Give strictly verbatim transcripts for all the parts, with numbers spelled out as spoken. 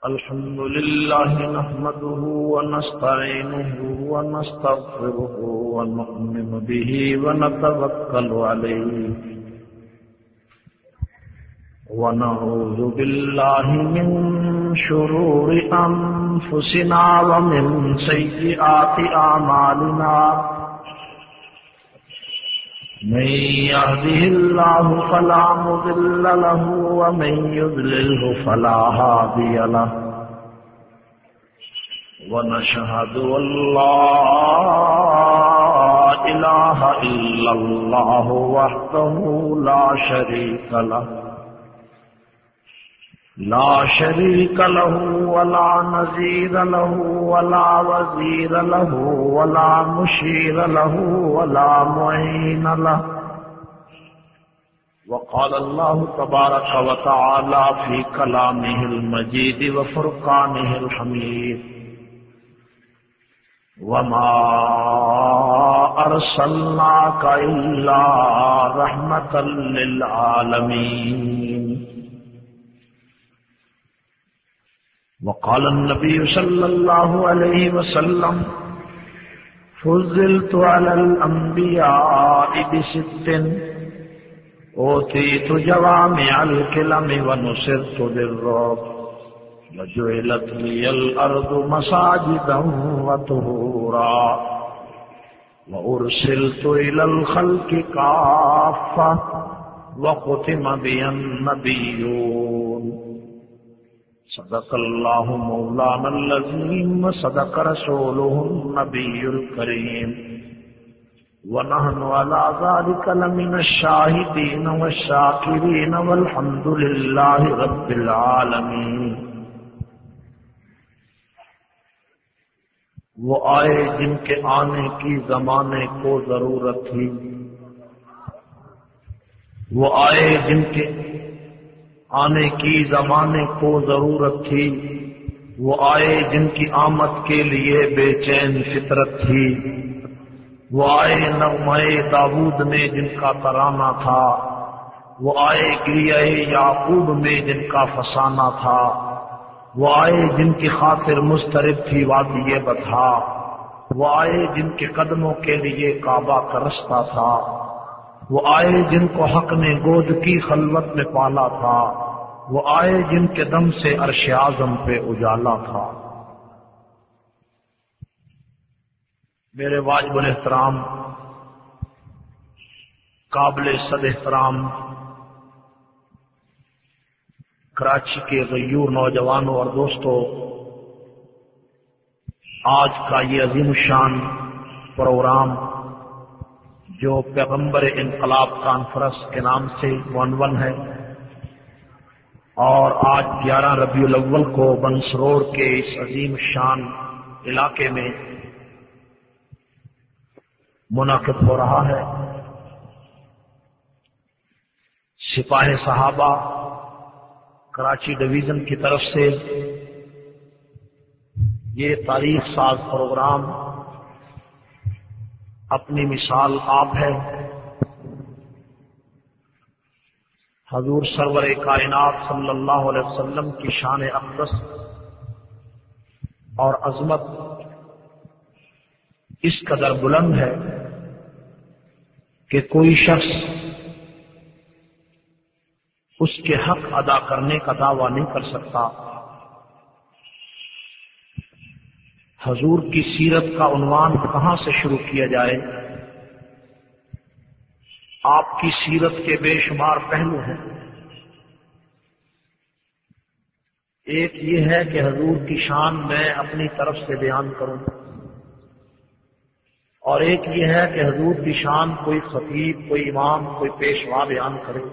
الحمد لله نحمده ونستعينه ونستغفره ونؤمن به ونتوكل عليه ونعوذ بالله من شرور أنفسنا ومن سيئات أعمالنا من يهده الله فلا مضل له ومن يضلله فلا هادي له ونشهد أن لا إله إلا الله وحده لا شريك له لا شريك له ولا نظير له ولا وزير له ولا مشير له ولا معين له. وقال الله تبارك وتعالى في كلامه المجيد وفرقانه الحميد: وما أرسلناك إلا رحمة للعالمين. وقال النبي صلى الله عليه وسلم: فضلت على الأنبياء بست: أوتيت جوامع الكلم ونصرت بالرعب وجعلت لي الأرض مساجدا وطهورا وأرسلت إلى الخلق كافة وختم بي النبيون. صدق الله مولانا العظيم وصدق رسوله النبي الكريم ونحن على ذلك لمن الشاهدين والشاكرين والحمد لله رب العالمين. وہ آئے جن کے آنے کی زمانے کو ضرورت تھی، وہ آئے جن کے آنے کی زمانے کو ضرورت تھی، وہ آئے جن کی آمد کے لیے بے چین فطرت تھی، وہ آئے نغمۂ داود میں جن کا ترانہ تھا، وہ آئے گریہ یعقوب میں جن کا فسانہ تھا، وہ آئے جن کی خاطر مضطرب تھی وادی بطحا، وہ آئے جن کے قدموں کے لیے کعبہ کا رستہ تھا، وہ آئے جن کو حق نے گود کی خلوت میں پالا تھا، وہ آئے جن کے دم سے عرش اعظم پہ اجالا تھا. میرے واجب الاحترام قابل صد احترام کراچی کے غیور نوجوانوں اور دوستوں، آج کا یہ عظیم الشان پروگرام جو پیغمبر انقلاب کانفرنس کے نام سے عنوان ہے، اور آج گیارہ ربیع الاول کو بنسروڑ کے اس عظیم شان علاقے میں منعقد ہو رہا ہے. سپاہ صحابہ کراچی ڈویژن کی طرف سے یہ تاریخ ساز پروگرام اپنی مثال آپ ہے. حضور سرور کائنات صلی اللہ علیہ وسلم کی شان اقدس اور عظمت اس قدر بلند ہے کہ کوئی شخص اس کے حق ادا کرنے کا دعویٰ نہیں کر سکتا. حضور کی سیرت کا عنوان کہاں سے شروع کیا جائے؟ آپ کی سیرت کے بے شمار پہلو ہیں. ایک یہ ہے کہ حضور کی شان میں اپنی طرف سے بیان کروں، اور ایک یہ ہے کہ حضور کی شان کوئی خطیب، کوئی امام، کوئی پیشوا بیان کرے.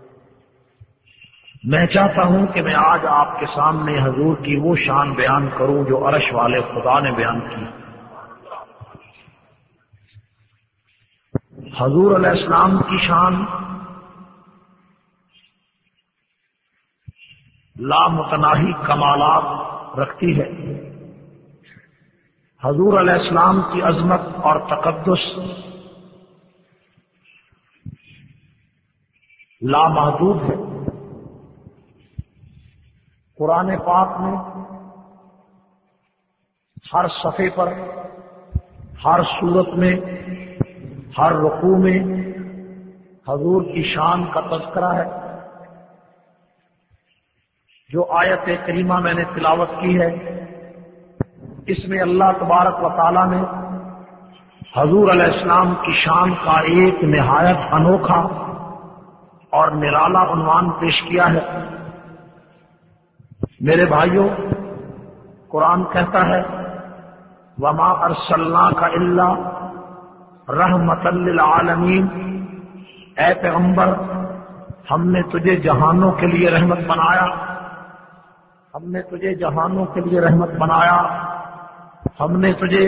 میں چاہتا ہوں کہ میں آج آپ کے سامنے حضور کی وہ شان بیان کروں جو عرش والے خدا نے بیان کی. حضور علیہ السلام کی شان لامتناہی کمالات رکھتی ہے. حضور علیہ السلام کی عظمت اور تقدس لامحدود ہے. قرآن پاک میں ہر صفحے پر، ہر صورت میں، ہر رکوع میں حضور کی شان کا تذکرہ ہے۔ جو آیت کریمہ میں نے تلاوت کی ہے، اس میں اللہ تبارک و تعالی نے حضور علیہ السلام کی شان کا ایک نہایت انوکھا اور نرالا عنوان پیش کیا ہے۔ میرے بھائیوں، قرآن کہتا ہے وما ارسلناک الا رحمۃ للعالمین، اے پیغمبر ہم نے تجھے جہانوں کے لیے رحمت بنایا، ہم نے تجھے جہانوں کے لیے رحمت بنایا، ہم نے تجھے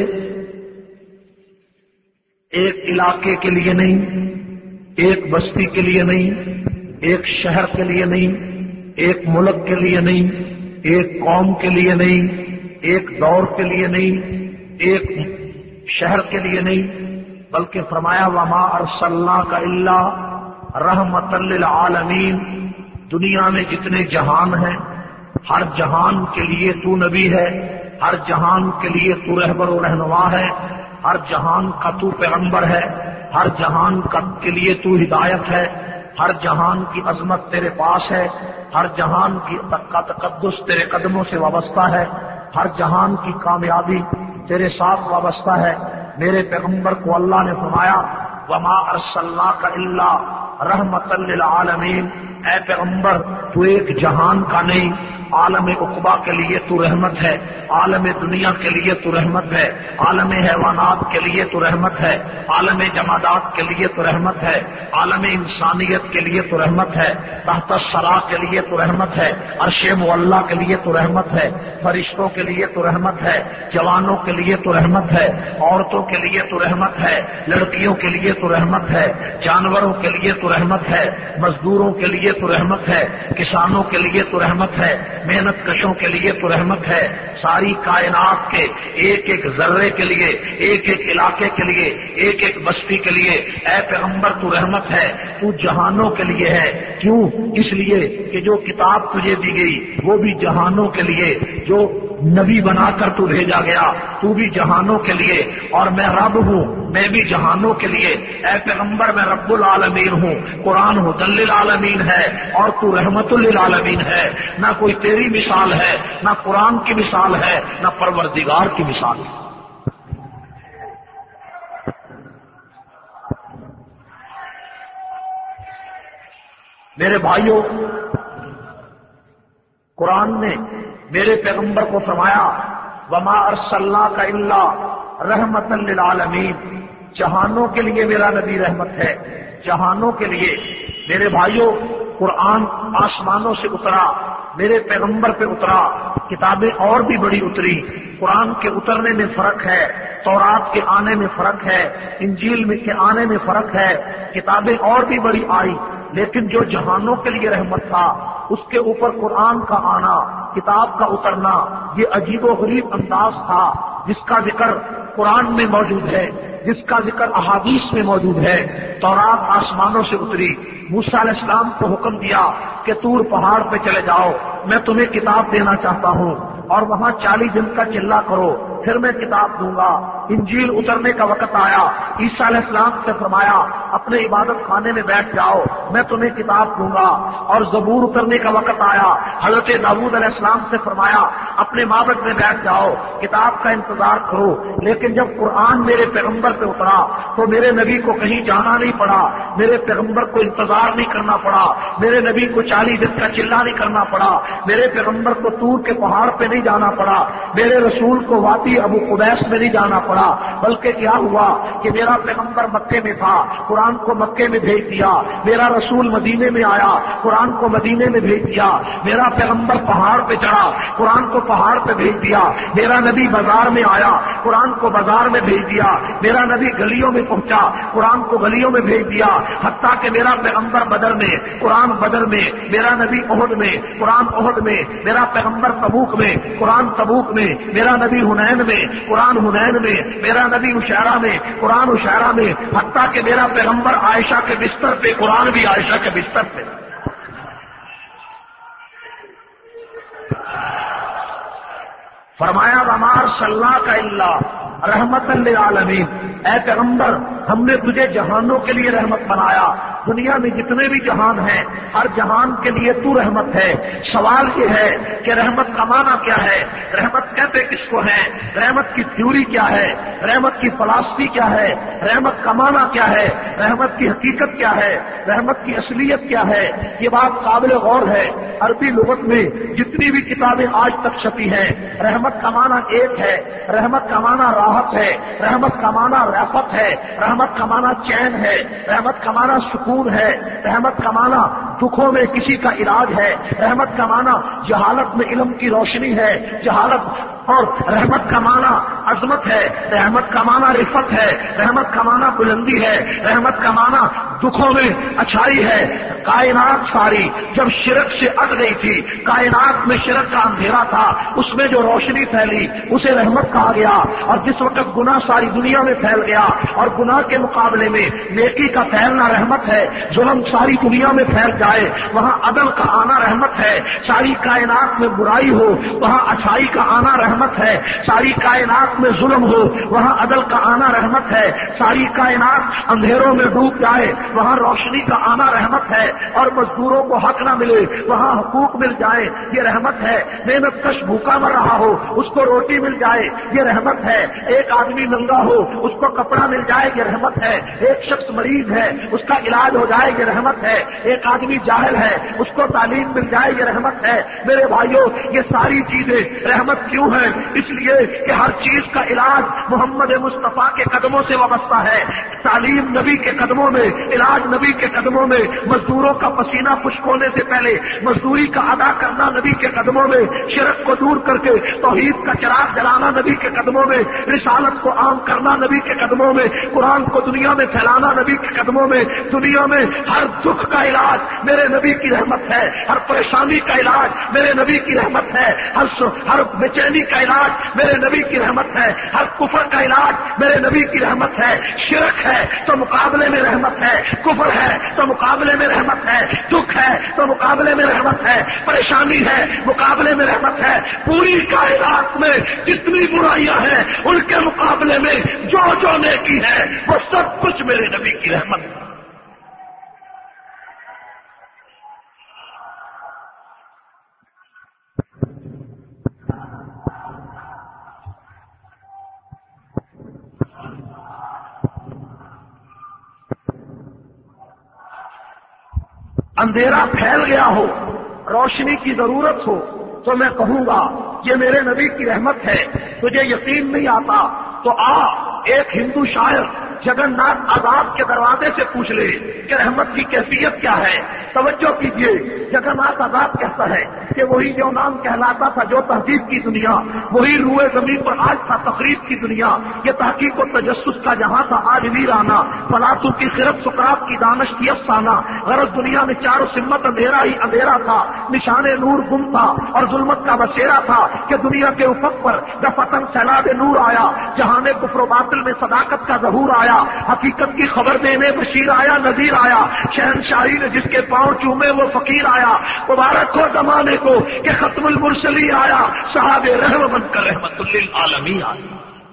ایک علاقے کے لیے نہیں، ایک بستی کے لیے نہیں، ایک شہر کے لیے نہیں، ایک ملک کے لیے نہیں، ایک قوم کے لیے نہیں، ایک دور کے لیے نہیں، ایک شہر کے لیے نہیں، بلکہ فرمایا وما ارسلناک الا رحمۃ للعالمین، دنیا میں جتنے جہان ہیں ہر جہان کے لیے تو نبی ہے، ہر جہان کے لیے تو رہبر و رہنما ہے، ہر جہان کا تو پیغمبر ہے، ہر جہان کا کے لیے تو ہدایت ہے، ہر جہان کی عظمت تیرے پاس ہے، ہر جہان کی کا تقدس تیرے قدموں سے وابستہ ہے، ہر جہان کی کامیابی تیرے ساتھ وابستہ ہے۔ میرے پیغمبر کو اللہ نے فرمایا وما ارسلناک الا رحمۃ للعالمین، اے پیغمبر تو ایک جہان کا نہیں، عالم عقبہ کے لیے تو رحمت ہے، عالم دنیا کے لیے تو رحمت ہے، عالم حیوانات کے لیے تو رحمت ہے، عالم جمادات کے لیے تو رحمت ہے، عالم انسانیت کے لیے تو رحمت ہے، تحت الثری کے لیے تو رحمت ہے، عرش معلی کے لیے تو رحمت ہے، فرشتوں کے لیے تو رحمت ہے، جوانوں کے لیے تو رحمت ہے، عورتوں کے لیے تو رحمت ہے، لڑکیوں کے لیے تو رحمت ہے، جانوروں کے لیے تو رحمت ہے، مزدوروں کے لیے تو رحمت ہے، کسانوں کے لیے تو رحمت ہے، محنت کشوں کے لیے تو رحمت ہے، ساری کائنات کے ایک ایک ذرے کے لیے، ایک ایک علاقے کے لیے، ایک ایک بستی کے لیے اے پیغمبر تو رحمت ہے، تو جہانوں کے لیے ہے۔ کیوں؟ اس لیے کہ جو کتاب تجھے دی گئی وہ بھی جہانوں کے لیے، جو نبی بنا کر تو بھیجا گیا تو بھی جہانوں کے لیے، اور میں رب ہوں میں بھی جہانوں کے لیے۔ اے پیغمبر میں رب العالمین ہوں، قرآن ہدی للعالمین ہے اور تو رحمت للعالمین ہے۔ نہ کوئی تیری مثال ہے، نہ قرآن کی مثال ہے، نہ پروردگار کی مثال ہے۔ میرے بھائیوں، قرآن نے میرے پیغمبر کو فرمایا وما ارسلناک الا رحمۃ للعالمین، جہانوں کے لیے میرا نبی رحمت ہے، جہانوں کے لیے۔ میرے بھائیوں، قرآن آسمانوں سے اترا، میرے پیغمبر پہ اترا، کتابیں اور بھی بڑی اتری، قرآن کے اترنے میں فرق ہے، تورات کے آنے میں فرق ہے، انجیل میں کے آنے میں فرق ہے، کتابیں اور بھی بڑی آئی، لیکن جو جہانوں کے لیے رحمت تھا اس کے اوپر قرآن کا آنا، کتاب کا اترنا، یہ عجیب و غریب انداز تھا جس کا ذکر قرآن میں موجود ہے، جس کا ذکر احادیث میں موجود ہے۔ تورات آسمانوں سے اتری، موسیٰ علیہ السلام کو حکم دیا کہ طور پہاڑ پہ چلے جاؤ، میں تمہیں کتاب دینا چاہتا ہوں، اور وہاں چالیس دن کا چلا کرو، پھر میں کتاب دوں گا۔ انجیل اترنے کا وقت آیا، عیسیٰ علیہ السلام سے فرمایا اپنے عبادت خانے میں بیٹھ جاؤ، میں تمہیں کتاب دوں گا۔ اور زبور اترنے کا وقت آیا، حضرت داؤد علیہ السلام سے فرمایا اپنے معبد میں بیٹھ جاؤ، کتاب کا انتظار کرو۔ لیکن جب قرآن میرے پیغمبر پہ اترا تو میرے نبی کو کہیں جانا نہیں پڑا، میرے پیغمبر کو انتظار نہیں کرنا پڑا، میرے نبی کو چالیس دن کا چلا نہیں کرنا پڑا، میرے پیغمبر کو طور کے پہاڑ پہ نہیں جانا پڑا، میرے رسول کو وادی ابو قبیس میں نہیں جانا پڑا، بلکہ کیا ہوا کہ میرا پیغمبر مکے میں تھا، قرآن کو مکے میں بھیج دیا، میرا رسول مدینے میں آیا، قرآن کو مدینے میں بھیج دیا، میرا پیغمبر پہاڑ پہ چڑھا، قرآن کو پہاڑ پہ بھیج دیا، میرا نبی بازار میں آیا، قرآن کو بازار میں بھیج دیا، میرا نبی گلیوں میں پہنچا، قرآن کو گلیوں میں بھیج دیا، حتیٰ کہ میرا پیغمبر بدر میں، قرآن بدر میں، میرا نبی احد میں، قرآن احد میں، میرا پیغمبر تبوک میں، قرآن تبوک میں، میرا نبی حنین میں، قرآن حنین میں، میرا نبی عشیرہ میں، قرآن عشیرہ میں، حتیٰ کہ میرا پیغمبر عائشہ کے بستر پہ، قرآن بھی عائشہ کے بستر پہ۔ فرمایا وما ارسلناک الا رحمت للعالمین، اے پیغمبر ہم نے تجھے جہانوں کے لیے رحمت بنایا، دنیا میں جتنے بھی جہان ہیں ہر جہان کے لیے تو رحمت ہے۔ سوال یہ ہے کہ رحمت کا معنی کیا ہے، رحمت کہتے کس کو ہے، رحمت کی تھیوری کیا ہے، رحمت کی فلسفی کیا ہے، رحمت کا معنی کیا ہے، رحمت کی حقیقت کیا ہے، رحمت کی اصلیت کیا ہے، یہ بات قابل غور ہے۔ عربی لغت میں جتنی بھی کتابیں آج تک چھپی ہیں، رحمت کا معنی ایک ہے، رحمت کا معنی راحت ہے، رحمت کا معنی رفعت ہے، رحمت کا معنی چین ہے، رحمت کا معنی سکون ہے، رحمت کا معنی دکھوں میں کسی کا علاج ہے، رحمت کا معنی جہالت میں علم کی روشنی ہے، جہالت اور رحمت کا معنی عظمت ہے، رحمت کا معنی رفعت ہے، رحمت کا معنی بلندی ہے، رحمت کا معنی دکھوں میں اچھائی ہے۔ کائنات ساری جب شرک سے اٹ گئی تھی، کائنات میں شرک کا اندھیرا تھا، اس میں جو روشنی پھیلی اسے رحمت کہا گیا، اور جس وقت گناہ ساری دنیا میں پھیل گیا اور گناہ کے مقابلے میں نیکی کا پھیلنا رحمت ہے، ظلم ساری دنیا میں پھیل جائے وہاں عدل کا آنا رحمت ہے، ساری کائنات میں برائی ہو وہاں اچھائی کا آنا رحمت ہے، ساری کائنات میں ظلم ہو وہاں عدل کا آنا رحمت ہے، ساری کائنات اندھیروں میں ڈوب جائے وہاں روشنی کا آنا رحمت ہے، اور مزدوروں کو حق نہ ملے وہاں حقوق مل جائے یہ رحمت ہے، محنت کش بھوکا مر رہا ہو اس کو روٹی مل جائے یہ رحمت ہے، ایک آدمی ننگا ہو اس کو کپڑا مل جائے یہ رحمت ہے، ایک شخص مریض ہے اس کا علاج ہو جائے یہ رحمت ہے، ایک آدمی جاہل ہے اس کو تعلیم مل جائے یہ رحمت ہے۔ میرے بھائیوں یہ ساری چیزیں رحمت کیوں ہیں؟ اس لیے کہ ہر چیز کا علاج محمد مصطفیٰ کے قدموں سے وابستہ ہے، تعلیم نبی کے قدموں میں، علاج نبی کے قدموں میں، مزدوروں کا پسینہ خشک ہونے سے پہلے مزدوری کا ادا کرنا نبی کے قدموں میں، شرک کو دور کر کے توحید کا چراغ جلانا نبی کے قدموں میں، رسالت کو عام کرنا نبی کے قدموں میں، قرآن کو دنیا میں پھیلانا نبی کے قدموں میں، دنیا میں ہر دکھ کا علاج میرے نبی کی رحمت ہے، ہر پریشانی کا علاج میرے نبی کی رحمت ہے، ہر ہر بے چینی کا علاج میرے نبی کی رحمت ہے، ہر کفر کا علاج میرے نبی کی رحمت ہے، شرک ہے تو مقابلے میں رحمت ہے، کفر ہے تو مقابلے میں رحمت ہے، دکھ ہے تو مقابلے میں رحمت ہے، پریشانی ہے مقابلے میں رحمت ہے، پوری کائنات میں جتنی برائیاں ہیں ان کے مقابلے میں جو جو نیکی ہے وہ سب کچھ میرے نبی کی رحمت ہے۔ اندھیرا پھیل گیا ہو روشنی کی ضرورت ہو تو میں کہوں گا یہ میرے نبی کی رحمت ہے، تجھے یقین نہیں آتا تو آ ایک ہندو شاعر جگن ناتھ آزاد کے دروازے سے پوچھ لے کہ رحمت کی کیفیت کیا ہے۔ توجہ کیجیے، جگن ناتھ آزاد کہتا ہے کہ وہی جو نام کہلاتا تھا جو تہذیب کی دنیا، وہی روئے زمین پر آج تھا تقریب کی دنیا، یہ تحقیق و تجسس کا جہاں تھا آج ویرانہ، فلاسفوں کی خرد سقراط کی دانش کی افسانہ، غرض دنیا میں چاروں سمت اندھیرا ہی اندھیرا تھا، نشان نور گم تھا اور ظلمت کا بسیرا تھا کہ دنیا کے افق پر دفتن سیلاب نور آیا، جہاں میں کفر و باطل میں صداقت کا ظہور آیا، حقیقت کی خبر دینے بشیر آیا نذیر آیا، شہنشاہی نے جس کے پاؤں چومے وہ فقیر آیا، مبارک ہو زمانے کو کہ ختم المرسلی آیا، صحابہ رحم بن کر رحمت للعالمین آیا۔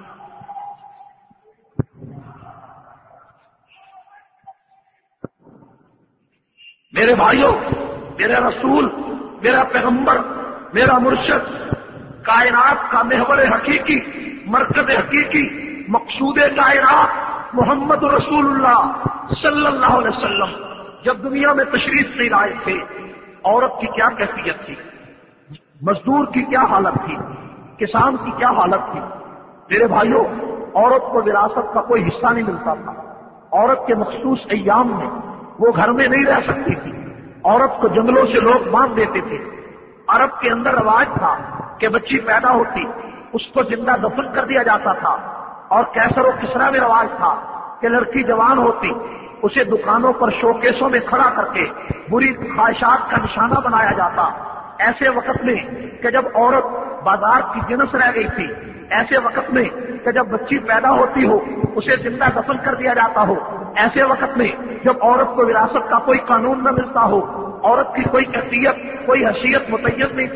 میرے بھائیوں، میرے رسول، میرا پیغمبر، میرا مرشد، کائنات کا محور حقیقی، مرکز حقیقی، مقصود کائنات محمد رسول اللہ صلی اللہ علیہ وسلم جب دنیا میں تشریف لے آئے تھے، عورت کی کیا کیفیت تھی، مزدور کی کیا حالت تھی، کسان کی کیا حالت تھی۔ میرے بھائیوں، عورت کو وراثت کا کوئی حصہ نہیں ملتا تھا، عورت کے مخصوص ایام میں وہ گھر میں نہیں رہ سکتی تھی، عورت کو جنگلوں سے لوگ باندھ دیتے تھے۔ عرب کے اندر رواج تھا کہ بچی پیدا ہوتی اس کو زندہ دفن کر دیا جاتا تھا، اور کیسر و کسرا میں رواج تھا کہ لڑکی جوان ہوتی اسے دکانوں پر شوکیسوں میں کھڑا کر کے بری خواہشات کا نشانہ بنایا جاتا۔ ایسے وقت میں کہ جب عورت بازار کی جنس رہ گئی تھی، ایسے وقت میں کہ جب بچی پیدا ہوتی ہو اسے زندہ دفن کر دیا جاتا ہو، ایسے وقت میں جب عورت کو وراثت کا کوئی قانون نہ ملتا ہو، عورت کی کوئی کیفیت، کوئی حیثیت متعین نہیں تھی،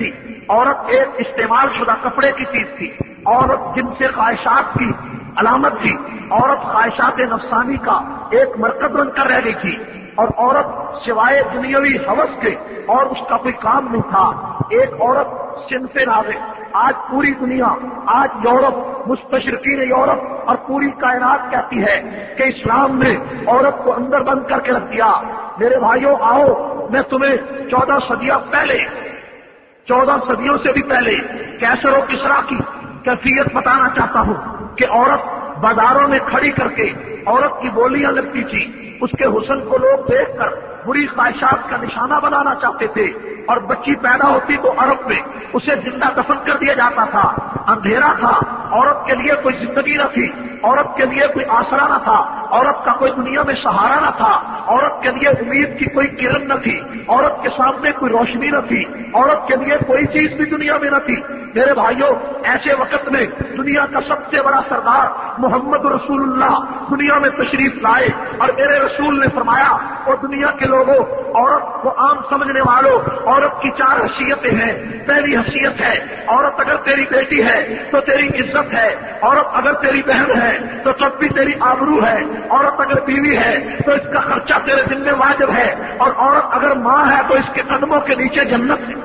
عورت ایک استعمال شدہ کپڑے کی چیز تھی، عورت جن سے خواہشات کی علامت تھی، عورت خواہشات نفسانی کا ایک مرکز بن کر رہ گئی تھی، اور عورت سوائے دنیاوی ہوس کے اور اس کا کوئی کام نہیں تھا۔ ایک عورت صنف ناظر، آج پوری دنیا، آج یورپ، مستشرقین یورپ اور پوری کائنات کہتی ہے کہ اسلام نے عورت کو اندر بند کر کے رکھ دیا۔ میرے بھائیوں آؤ، میں تمہیں چودہ صدیاں پہلے، چودہ صدیوں سے بھی پہلے کیسر و کسرا کی کیفیت بتانا چاہتا ہوں کہ عورت بازاروں میں کھڑی کر کے عورت کی بولیاں لگتی تھی، اس کے حسن کو لوگ دیکھ کر بری خواہشات کا نشانہ بنانا چاہتے تھے، اور بچی پیدا ہوتی تو عرب میں اسے زندہ دفن کر دیا جاتا تھا۔ اندھیرا تھا، عورت کے لیے کوئی زندگی نہ تھی، عورت کے لیے کوئی آسرا نہ تھا، عورت کا کوئی دنیا میں سہارا نہ تھا، عورت کے لیے امید کی کوئی کرن نہ تھی، عورت کے سامنے کوئی روشنی نہ تھی، عورت کے لیے کوئی چیز بھی دنیا میں نہ تھی۔ میرے بھائیوں، ایسے وقت میں دنیا کا سب سے بڑا سردار محمد رسول اللہ دنیا میں تشریف لائے، اور میرے رسول نے فرمایا، وہ دنیا کے لوگوں، عورت کو عام سمجھنے والوں، عورت کی چار حیثیتیں ہیں۔ پہلی حیثیت ہے، عورت اگر تیری بیٹی ہے تو تیری عزت ہے، عورت اگر تیری بہن ہے تو تب بھی تیری آبرو ہے، عورت اگر بیوی ہے تو اس کا خرچہ تیرے ذمہ واجب ہے، اور عورت اگر ماں ہے تو اس کے قدموں کے نیچے جنت ہے۔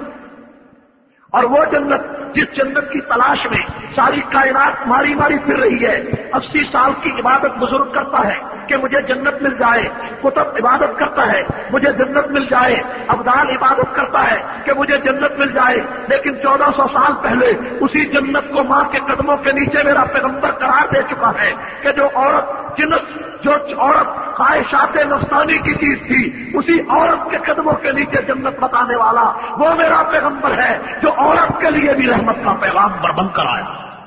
اور وہ جنت جس جنت کی تلاش میں ساری کائنات ماری ماری پھر رہی ہے۔ اسی سال کی عبادت بزرگ کرتا ہے کہ مجھے جنت مل جائے، کتب عبادت کرتا ہے مجھے جنت مل جائے، ابدال عبادت کرتا ہے کہ مجھے جنت مل جائے، لیکن چودہ سو سال پہلے اسی جنت کو ماں کے قدموں کے نیچے میرا پیغمبر قرار دے چکا ہے کہ جو عورت جنت، جو عورت خواہشات نفسانی کی چیز تھی، اسی عورت کے قدموں کے نیچے جنت بتانے والا وہ میرا پیغمبر ہے جو عورت کے لیے بھی رحمت کا پیغام بن کر آیا۔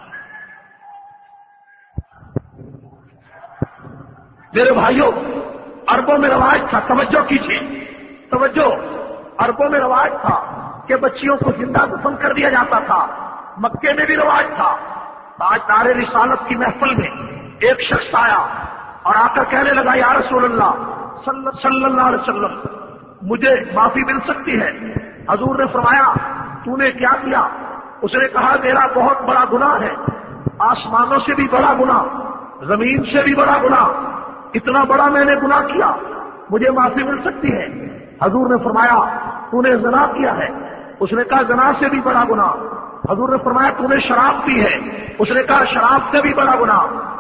میرے بھائیوں، عربوں میں رواج تھا، توجہ کیجیے، توجہ، عربوں میں رواج تھا کہ بچیوں کو زندہ دفن کر دیا جاتا تھا۔ مکے میں بھی رواج تھا۔ آج دار رسالت کی محفل میں ایک شخص آیا اور آ کر کہنے لگا، یا رسول اللہ صلی اللہ علیہ وسلم، مجھے معافی مل سکتی ہے؟ حضور نے فرمایا، تو نے کیا کیا؟ اس نے کہا، میرا بہت بڑا گناہ ہے، آسمانوں سے بھی بڑا گناہ، زمین سے بھی بڑا گناہ، اتنا بڑا میں نے گناہ کیا، مجھے معافی مل سکتی ہے؟ حضور نے فرمایا، تو نے زنا کیا ہے؟ اس نے کہا، زنا سے بھی بڑا گناہ۔ حضور نے فرمایا، تو نے شراب پی ہے؟ اس نے کہا، شراب سے بھی بڑا گناہ۔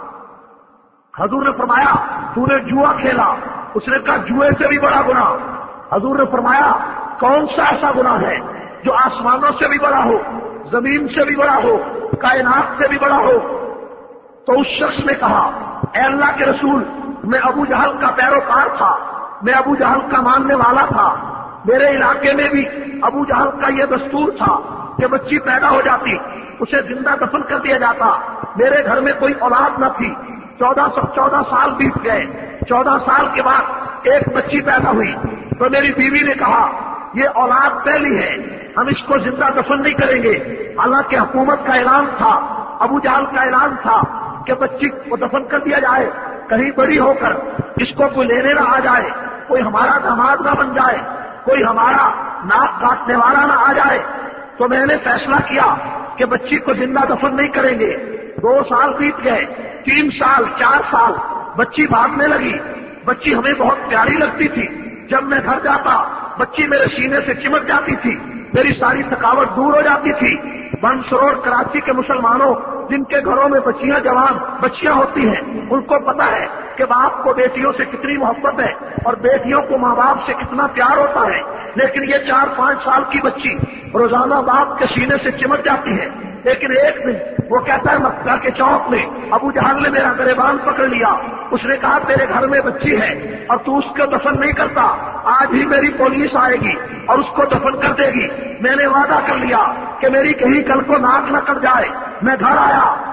حضور نے فرمایا، تو نے جوا کھیلا؟ اس نے کہا، جوئے سے بھی بڑا گناہ۔ حضور نے فرمایا، کون سا ایسا گناہ ہے جو آسمانوں سے بھی بڑا ہو، زمین سے بھی بڑا ہو، کائنات سے بھی بڑا ہو؟ تو اس شخص نے کہا، اے اللہ کے رسول، میں ابو جہل کا پیروکار تھا، میں ابو جہل کا ماننے والا تھا، میرے علاقے میں بھی ابو جہل کا یہ دستور تھا کہ بچی پیدا ہو جاتی اسے زندہ دفن کر دیا جاتا، میرے گھر میں کوئی اولاد نہ تھی، چودہ سو چودہ سال بیت گئے، چودہ سال کے بعد ایک بچی پیدا ہوئی تو میری بیوی نے کہا، یہ اولاد پہلی ہے، ہم اس کو زندہ دفن نہیں کریں گے۔ حالانکہ حکومت کا اعلان تھا، ابو جہل کا اعلان تھا کہ بچی کو دفن کر دیا جائے، کہیں بڑی ہو کر اس کو کوئی لینے نہ آ جائے، کوئی ہمارا داماد نہ بن جائے، کوئی ہمارا ناک کاٹنے والا نہ آ جائے۔ تو میں نے فیصلہ کیا کہ بچی کو زندہ دفن نہیں کریں گے۔ دو سال بیت گئے، تین سال، چار سال، بچی بھاگنے لگی، بچی ہمیں بہت پیاری لگتی تھی، جب میں گھر جاتا بچی میرے سینے سے چمٹ جاتی تھی، میری ساری تھکاوٹ دور ہو جاتی تھی۔ بن سرور کراچی کے مسلمانوں جن کے گھروں میں بچیاں جوان بچیاں ہوتی ہیں، ان کو پتا ہے کہ باپ کو بیٹیوں سے کتنی محبت ہے اور بیٹیوں کو ماں باپ سے کتنا پیار ہوتا ہے، لیکن یہ چار پانچ سال کی بچی روزانہ باپ کے سینے سے چمٹ جاتی ہے۔ لیکن ایک دن وہ کہتا ہے، مکہ کے چوک میں ابو جہل نے میرا گریبان پکڑ لیا، اس نے کہا، تیرے گھر میں بچی ہے اور تو اس کو دفن نہیں کرتا، آج ہی میری پولیس آئے گی اور اس کو دفن کر دے گی۔ میں نے وعدہ کر لیا کہ میری کہیں کل کو ناک نہ کٹ جائے۔ میں گھر آیا،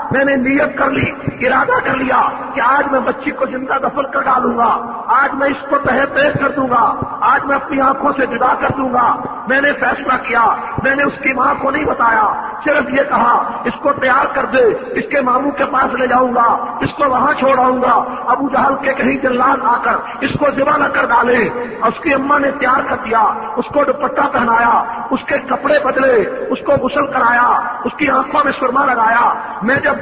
میں نے نیت کر لی، ارادہ کر لیا کہ آج میں بچی کو زندہ دفن کر ڈالوں گا، آج میں اس کو تہہ تیز کر دوں گا، آج میں اپنی آنکھوں سے جدا کر دوں گا۔ میں نے فیصلہ کیا، میں نے اس کی ماں کو نہیں بتایا، صرف یہ کہا اس کو تیار کر دے، اس کے ماموں کے پاس لے جاؤں گا، اس کو وہاں چھوڑ آؤں گا، ابو جہل کے کہیں جلاد آ کر اس کو ذبح نہ کر ڈالے۔ اس کی اماں نے تیار کر دیا، اس کو دوپٹہ پہنایا، اس کے کپڑے بدلے، اس کو غسل کرایا، اس کی آنکھوں میں سرما لگایا۔ میں جب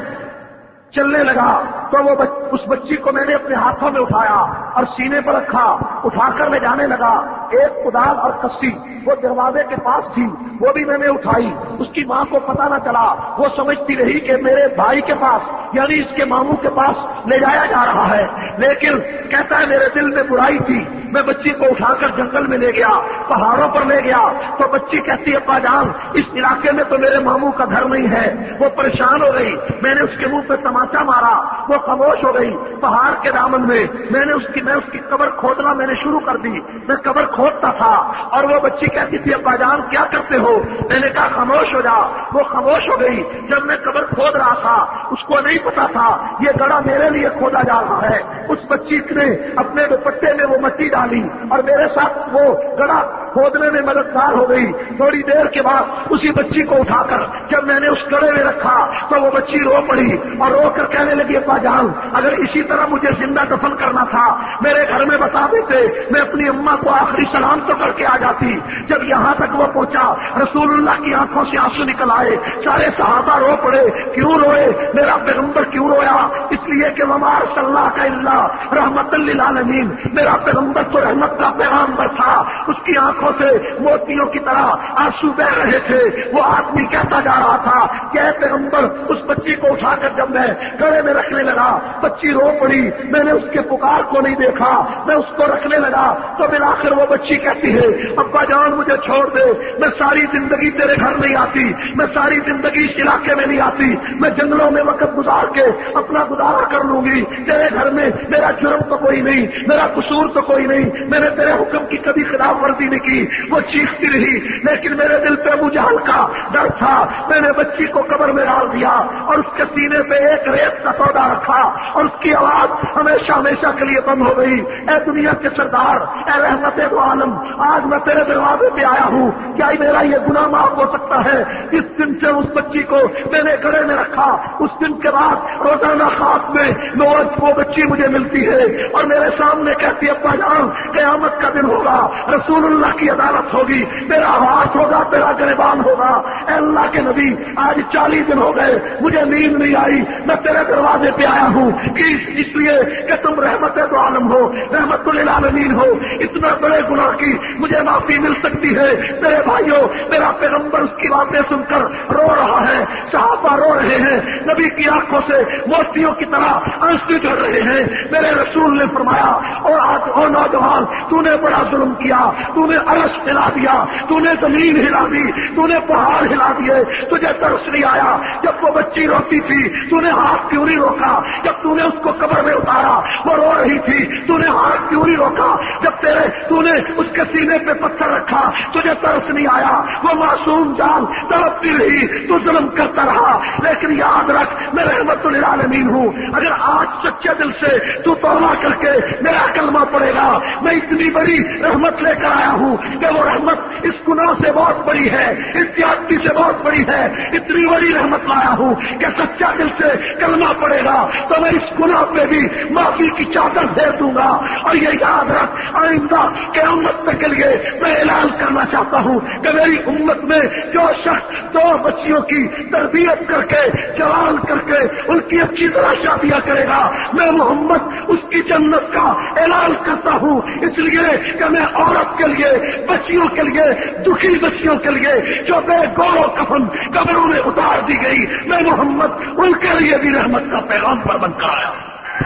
چلنے لگا تو وہ بچ... اس بچی کو میں نے اپنے ہاتھوں میں اٹھایا اور سینے پر رکھا، اٹھا کر میں جانے لگا۔ ایک کدال اور کسی وہ دروازے کے پاس تھی، وہ بھی میں نے اٹھائی۔ اس کی ماں کو پتا نہ چلا، وہ سمجھتی رہی کہ میرے بھائی کے پاس یعنی اس کے ماموں کے پاس لے جایا جا رہا ہے، لیکن کہتا ہے میرے دل میں برائی تھی، میں بچی کو اٹھا کر جنگل میں لے گیا، پہاڑوں پر لے گیا تو بچی کہتی ہے ابا جان اس علاقے میں تو میرے ماموں کا گھر نہیں ہے۔ وہ پریشان ہو گئی، میں نے اس کے منہ پہ تماچا مارا، وہ خاموش ہو گئی۔ پہاڑ کے دامن میں میں نے اس کی میں اس کی قبر کھودنا میں نے شروع کر دی، میں قبر کھودتا تھا اور وہ بچی کہتی تھی ابا جان کیا کرتے ہو؟ میں نے کہا خاموش ہو جا، وہ خاموش ہو گئی۔ جب میں قبر کھود رہا تھا اس کو نہیں پتا تھا یہ گڑھا میرے لیے کھودا جا رہا ہے۔ اس بچی نے اپنے دوپٹے میں وہ مٹی ڈالی اور میرے ساتھ وہ گڑھا کھودنے میں مددگار ہو گئی۔ تھوڑی دیر کے بعد اسی بچی کو اٹھا کر جب میں نے اس گڑھے میں رکھا تو وہ بچی رو پڑی اور رو کر کہنے لگی ابا جان اگر اسی طرح مجھے زندہ دفن کرنا تھا میرے گھر میں بتا دیتے، میں اپنی اماں کو آخری سلام تو کر کے آ جاتی۔ جب یہاں تک وہ پہنچا رسول اللہ کی آنکھوں سے آنسو نکل آئے، سارے صحابہ رو پڑے۔ کیوں روئے؟ میرا پیغمبر کیوں رویا؟ اس لیے کہ وما ارسلنا کا الا رحمت للعالمین، میرا پیغمبر تو رحمت کا پیغمبر تھا۔ اس کی آنکھوں سے موتیوں کی طرح آنسو بہ رہے تھے۔ وہ آدمی کہتا جا رہا تھا کہ اے پیغمبر اس بچی کو اٹھا کر جب میں گڑھے میں رکھنے لگا بچی رو پڑی، میں نے اس کے پکار کو نہیں دیکھا، میں اس کو رکھنے لگا تو بالآخر وہ بچی کہتی ہے ابا جان مجھے چھوڑ دے، میں ساری زندگی تیرے گھر نہیں آتی، میں ساری زندگی اس علاقے میں نہیں آتی، میں جنگلوں میں وقت گزار کے اپنا گزارا کر لوں گی، تیرے گھر میں میرا جرم تو کوئی نہیں، میرا قصور تو کوئی نہیں، میں نے تیرے حکم کی کبھی خلاف ورزی نہیں کی۔ وہ چیختی رہی لیکن میرے دل پہ ابو جہل کا ڈر تھا۔ میں نے بچی کو قبر میں ڈال دیا اور اس کے سینے پہ ایک ریت کا سودا رکھا اور اس کی آواز ہمیشہ ہمیشہ کے لیے بند ہو گئی۔ اے دنیا کے سردار، اے رحمت دو عالم، آج میں تیرے دروازے پہ آیا ہوں، کیا میرا یہ گناہ معاف ہو سکتا ہے؟ اس دن سے اس بچی کو میں نے گڑھے میں رکھا، اس دن کے بعد روزانہ خواب میں وہ بچی مجھے ملتی ہے اور میرے سامنے کہتی ہے ابا جان قیامت کا دن ہوگا، رسول اللہ کی عدالت ہوگی، میرا ہاتھ ہوگا، میرا گریبان ہوگا۔ اے اللہ کے نبی آج چالیس دن ہو گئے مجھے نیند نہیں آئی، میں تیرے دروازے پہ آیا ہوں کہ اس لیے کہ تم رحمت دو عالم ہو، رحمت للعالمین ہو، اتنا بڑے گناہ کی مجھے معافی مل سکتی ہے۔ میرے بھائیوں میرا پیغمبر اس کی باتیں سن کر رو رہا ہے، صحابہ رو رہے ہیں، نبی کی آنکھوں سے موتیوں کی طرح آنسو جھڑ رہے ہیں۔ میرے رسول نے فرمایا اور آج او نوجوان تو نے بڑا ظلم کیا، تو نے عرش ہلا دیا، تو نے زمین ہلا دی، تو نے پہاڑ ہلا دیے، تجھے ترس نہیں آیا؟ جب وہ بچی روتی تھی تو نے ہاتھ کیوں نہیں روکا؟ جب تو نے اس کو قبر میں اتارا وہ رو رہی تھی، تو نے ہاتھ کیوں نہیں روکا؟ جب تیرے تو نے اس کے سینے پہ پتھر رکھا تجھے ترس نہیں آیا؟ وہ معصوم جان تڑپتی رہی، تو ظلم کرتا رہا، لیکن یاد رکھ میں رحمت للعالمین ہوں۔ اگر آج سچے دل سے تو توبہ کر کے میرا کلمہ پڑے گا، میں اتنی بڑی رحمت لے کر آیا ہوں کہ وہ رحمت اس گناہ سے بہت بڑی ہے، اس زیادتی سے بہت بڑی ہے، اتنی بڑی رحمت لایا ہوں کہ سچا دل سے کلمہ پڑے گا تو میں اس گناہ پہ بھی معافی کی چادر پھیر دوں گا۔ اور یہ یاد رکھ آئندہ قیامت تک کے لیے میں اعلان کرنا چاہتا ہوں کہ میری امت میں جو شخص دو بچیوں کی تربیت کر کے جوان کر کے ان کی اچھی طرح شادیاں کرے گا، میں محمد اس کی جنت کا اعلان کرتا ہوں، اس لیے کہ میں عورت کے لیے، بچیوں کے لیے، دکھی بچیوں کے لیے جو بے گور و کفن قبروں میں اتار دی گئی، میں محمد ان کے لیے بھی رحمت کا پیغام پر بن کر آیا۔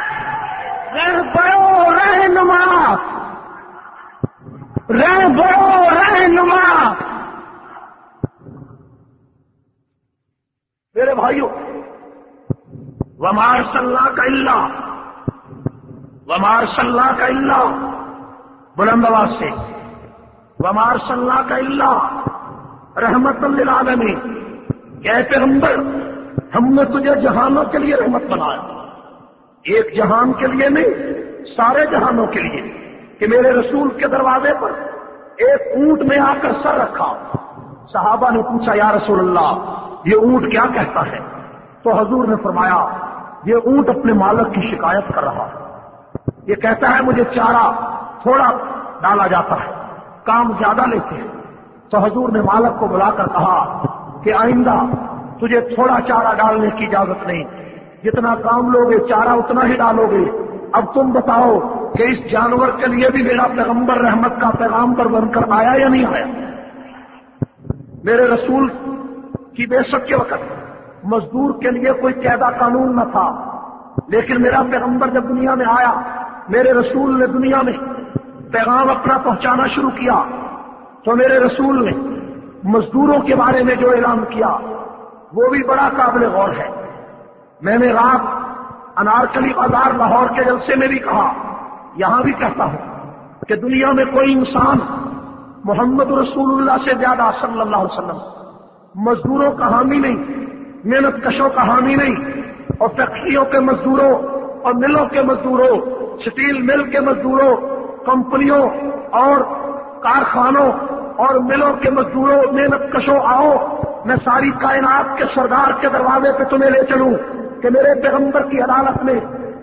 رہبرو رہنما، رہبرو رہنما، میرے بھائیوں وما ارسلنا کا الا وما ارسلنا کا الا بلند آواز سے وما ارسلنا کا الا رحمت للعالمین، کہ اے پیغمبر ہم نے تجھے جہانوں کے لیے رحمت بنایا، ایک جہان کے لیے نہیں، سارے جہانوں کے لیے، کہ میرے رسول کے دروازے پر ایک اونٹ نے آ کر سر رکھا۔ صحابہ نے پوچھا یا رسول اللہ یہ اونٹ کیا کہتا ہے؟ تو حضور نے فرمایا یہ اونٹ اپنے مالک کی شکایت کر رہا ہے، یہ کہتا ہے مجھے چارہ تھوڑا ڈالا جاتا ہے، کام زیادہ لیتے ہیں۔ تو حضور نے مالک کو بلا کر کہا کہ آئندہ تجھے تھوڑا چارہ ڈالنے کی اجازت نہیں، جتنا کام لوگے چارہ اتنا ہی ڈالو گے۔ اب تم بتاؤ کہ اس جانور کے لیے بھی میرا پیغمبر رحمت کا پیغام پر بن کر آیا یا نہیں آیا؟ میرے رسول کی بے شک کے وقت مزدور کے لیے کوئی قاعدہ قانون نہ تھا، لیکن میرا پیغمبر جب دنیا میں آیا، میرے رسول نے دنیا میں پیغام اپنا پہنچانا شروع کیا، تو میرے رسول نے مزدوروں کے بارے میں جو اعلان کیا وہ بھی بڑا قابل غور ہے۔ میں نے رات انارکلی بازار لاہور کے جلسے میں بھی کہا، یہاں بھی کہتا ہوں کہ دنیا میں کوئی انسان محمد رسول اللہ سے زیادہ صلی اللہ علیہ وسلم مزدوروں کا حامی نہیں، محنت کشوں کا حامی نہیں، اور فیکٹریوں کے مزدوروں اور ملوں کے مزدوروں، سٹیل مل کے مزدوروں، کمپنیوں اور کارخانوں اور ملوں کے مزدوروں، محنت کشوں آؤ، میں ساری کائنات کے سردار کے دروازے پہ تمہیں لے چلوں کہ میرے پیغمبر کی عدالت میں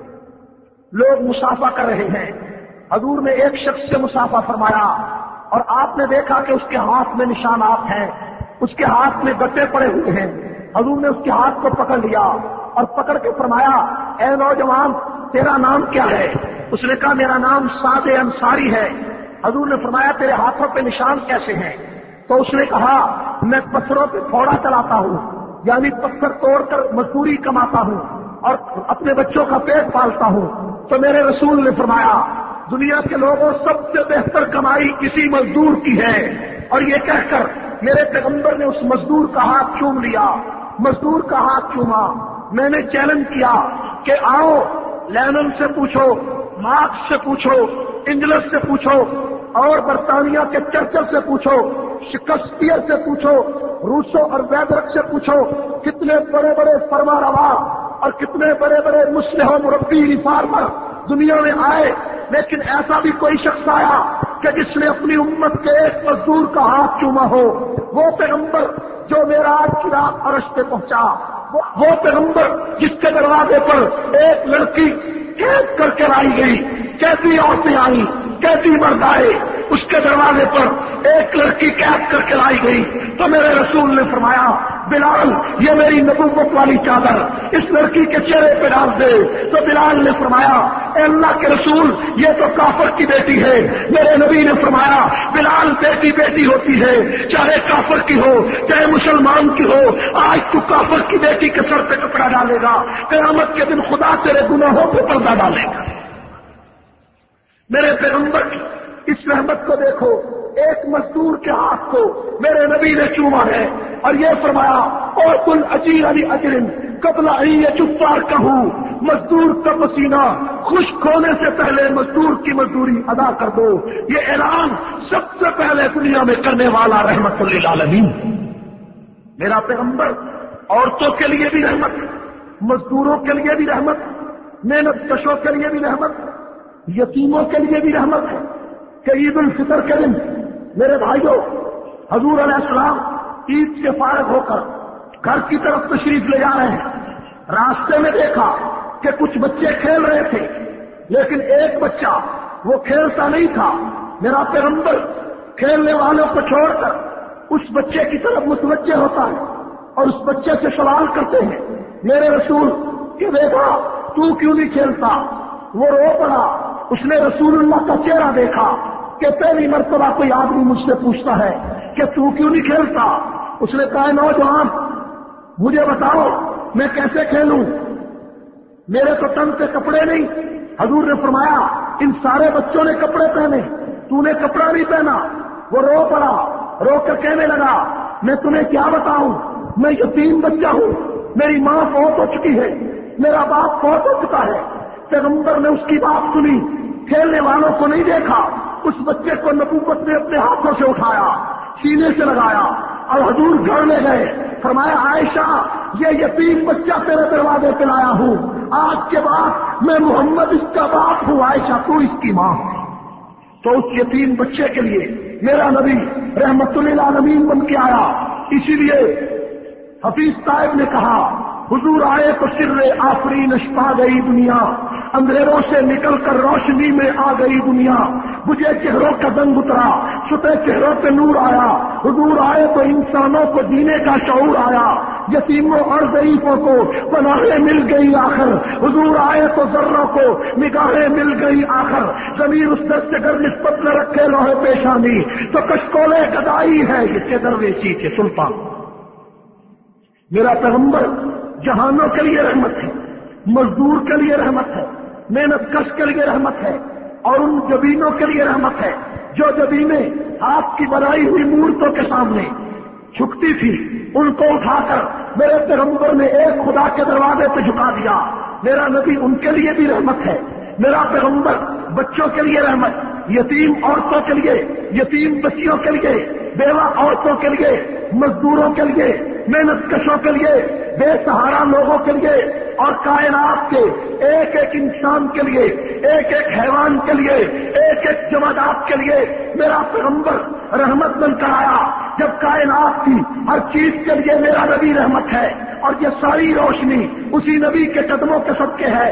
لوگ مصافحہ کر رہے ہیں۔ حضور نے ایک شخص سے مصافحہ فرمایا اور آپ نے دیکھا کہ اس کے ہاتھ میں نشانات ہیں، اس کے ہاتھ میں گٹے پڑے ہوئے ہیں۔ حضور نے اس کے ہاتھ کو پکڑ لیا اور پکڑ کے فرمایا اے نوجوان تیرا نام کیا ہے؟ اس نے کہا میرا نام سعد انصاری ہے۔ حضور نے فرمایا تیرے ہاتھوں پہ نشان کیسے ہیں؟ تو اس نے کہا میں پتھروں پہ پھوڑا چلاتا ہوں، یعنی پتھر توڑ کر مزدوری کماتا ہوں اور اپنے بچوں کا پیٹ پالتا ہوں۔ تو میرے رسول نے فرمایا دنیا کے لوگوں سب سے بہتر کمائی کسی مزدور کی ہے، اور یہ کہہ کر میرے پیغمبر نے اس مزدور کا ہاتھ چوم لیا، مزدور کا ہاتھ چوما۔ میں نے چیلنج کیا کہ آؤ لینن سے پوچھو، مارکس سے پوچھو، انجلس سے پوچھو، اور برطانیہ کے چرچل سے پوچھو، شکسپیئر سے پوچھو، روسو اور ویدرک سے پوچھو، کتنے بڑے بڑے فرما روا اور کتنے بڑے بڑے مصلح و مربی ریفارمر دنیا میں آئے، لیکن ایسا بھی کوئی شخص آیا کہ جس نے اپنی امت کے ایک مزدور کا ہاتھ چوما ہو؟ وہ پیغمبر جو معراج کی رات عرش پہ پہنچا، وہ پیغمبر جس کے دروازے پر ایک لڑکی قید کر کے لائی گئی، کیسی عورتیں آئیں، کیسی مرد آئے، اس کے دروازے پر ایک لڑکی قید کر کے لائی گئی۔ تو میرے رسول نے فرمایا بلال یہ میری نبوت والی چادر اس لڑکی کے چہرے پہ ڈال دے۔ تو بلال نے فرمایا اے اللہ کے رسول یہ تو کافر کی بیٹی ہے۔ میرے نبی نے فرمایا بلال بیٹی بیٹی ہوتی ہے، چاہے کافر کی ہو چاہے مسلمان کی ہو، آج تو کافر کی بیٹی کے سر پہ کپڑا ڈالے گا، قیامت کے دن خدا تیرے گناہوں پہ پردہ ڈالے گا۔ میرے پیغمبر کی اس رحمت کو دیکھو، ایک مزدور کے ہاتھ کو میرے نبی نے چوما ہے، اور یہ فرمایا اور کل اجیر علی اجرن قبل علی چپار کہوں، مزدور کا پسینہ خشک ہونے سے پہلے مزدور کی مزدوری ادا کر دو۔ یہ اعلان سب سے پہلے دنیا میں کرنے والا رحمت للعالمین میرا پیغمبر۔ عورتوں کے لیے بھی رحمت، مزدوروں کے لیے بھی رحمت، محنت کشوں کے لیے بھی رحمت، یتیموں کے لیے بھی رحمت ہے کہ عید الفطر کے دن میرے بھائیوں حضور علیہ السلام عید سے فارغ ہو کر گھر کی طرف تشریف لے جا رہے ہیں۔ راستے میں دیکھا کہ کچھ بچے کھیل رہے تھے، لیکن ایک بچہ وہ کھیلتا نہیں تھا۔ میرا پیغمبر کھیلنے والوں کو چھوڑ کر اس بچے کی طرف متوجہ ہوتا ہے اور اس بچے سے سوال کرتے ہیں میرے رسول کہ بیٹا تو کیوں نہیں کھیلتا؟ وہ رو پڑا۔ اس نے رسول اللہ کا چہرہ دیکھا کہ پہلی مرتبہ کوئی آدمی مجھ سے پوچھتا ہے کہ تو کیوں نہیں کھیلتا؟ اس نے کہا نوجوان مجھے بتاؤ میں کیسے کھیلوں، میرے تو تن سے کپڑے نہیں۔ حضور نے فرمایا ان سارے بچوں نے کپڑے پہنے، تو نے کپڑا نہیں پہنا۔ وہ رو پڑا، رو کر کہنے لگا میں تمہیں کیا بتاؤں، میں یتیم بچہ ہوں، میری ماں فوت ہو چکی ہے، میرا باپ فوت ہو چکا ہے۔ پیغمبر نے اس کی بات سنی، کھیلنے والوں کو نہیں دیکھا، اس بچے کو نبوت نے اپنے ہاتھوں سے اٹھایا، سینے سے لگایا اور حضور گھر لے گئے۔ فرمایا عائشہ یہ یتیم بچہ تیرے دروازے پہ لایا ہوں، آج کے بعد میں محمد اس کا باپ ہوں، عائشہ تو اس کی ماں۔ تو اس یتیم بچے کے لیے میرا نبی رحمت للعالمین بن کے آیا۔ اسی لیے حفیظ صاحب نے کہا حضور آئے تو سر آفرین پا گئی دنیا، اندھیروں سے نکل کر روشنی میں آ گئی دنیا، مجھے چہروں کا دنگ اترا، ستے چہروں پہ نور آیا، حضور آئے تو انسانوں کو جینے کا شعور آیا، یتیموں اور ضعیفوں کو پناہیں مل گئی آخر، حضور آئے تو ذروں کو نگاہیں مل گئی آخر، زمین اس در سے گر نسبت نہ رکھے لوہے پیشانی تو کشکولے گدائی ہے اس کے درویشی کے سلطان۔ میرا پیغمبر جہانوں کے لیے رحمت ہے، مزدور کے لیے رحمت ہے، محنت کش کے لیے رحمت ہے، اور ان جبینوں کے لیے رحمت ہے جو جبینیں ہاتھ کی بنائی ہوئی مورتوں کے سامنے جھکتی تھی، ان کو اٹھا کر میرے پیغمبر نے ایک خدا کے دروازے پہ جھکا دیا۔ میرا نبی ان کے لیے بھی رحمت ہے، میرا پیغمبر بچوں کے لیے رحمت، یتیم عورتوں کے لیے، یتیم بچیوں کے لیے، بیوہ عورتوں کے لیے، مزدوروں کے لیے، محنت کشوں کے لیے، بے سہارا لوگوں کے لیے، اور کائنات کے ایک ایک انسان کے لیے، ایک ایک حیوان کے لیے، ایک ایک جمادات کے لیے میرا پیغمبر رحمت بن کر آیا۔ جب کائنات کی ہر چیز کے لیے میرا نبی رحمت ہے، اور یہ ساری روشنی اسی نبی کے قدموں کے صدقے ہے۔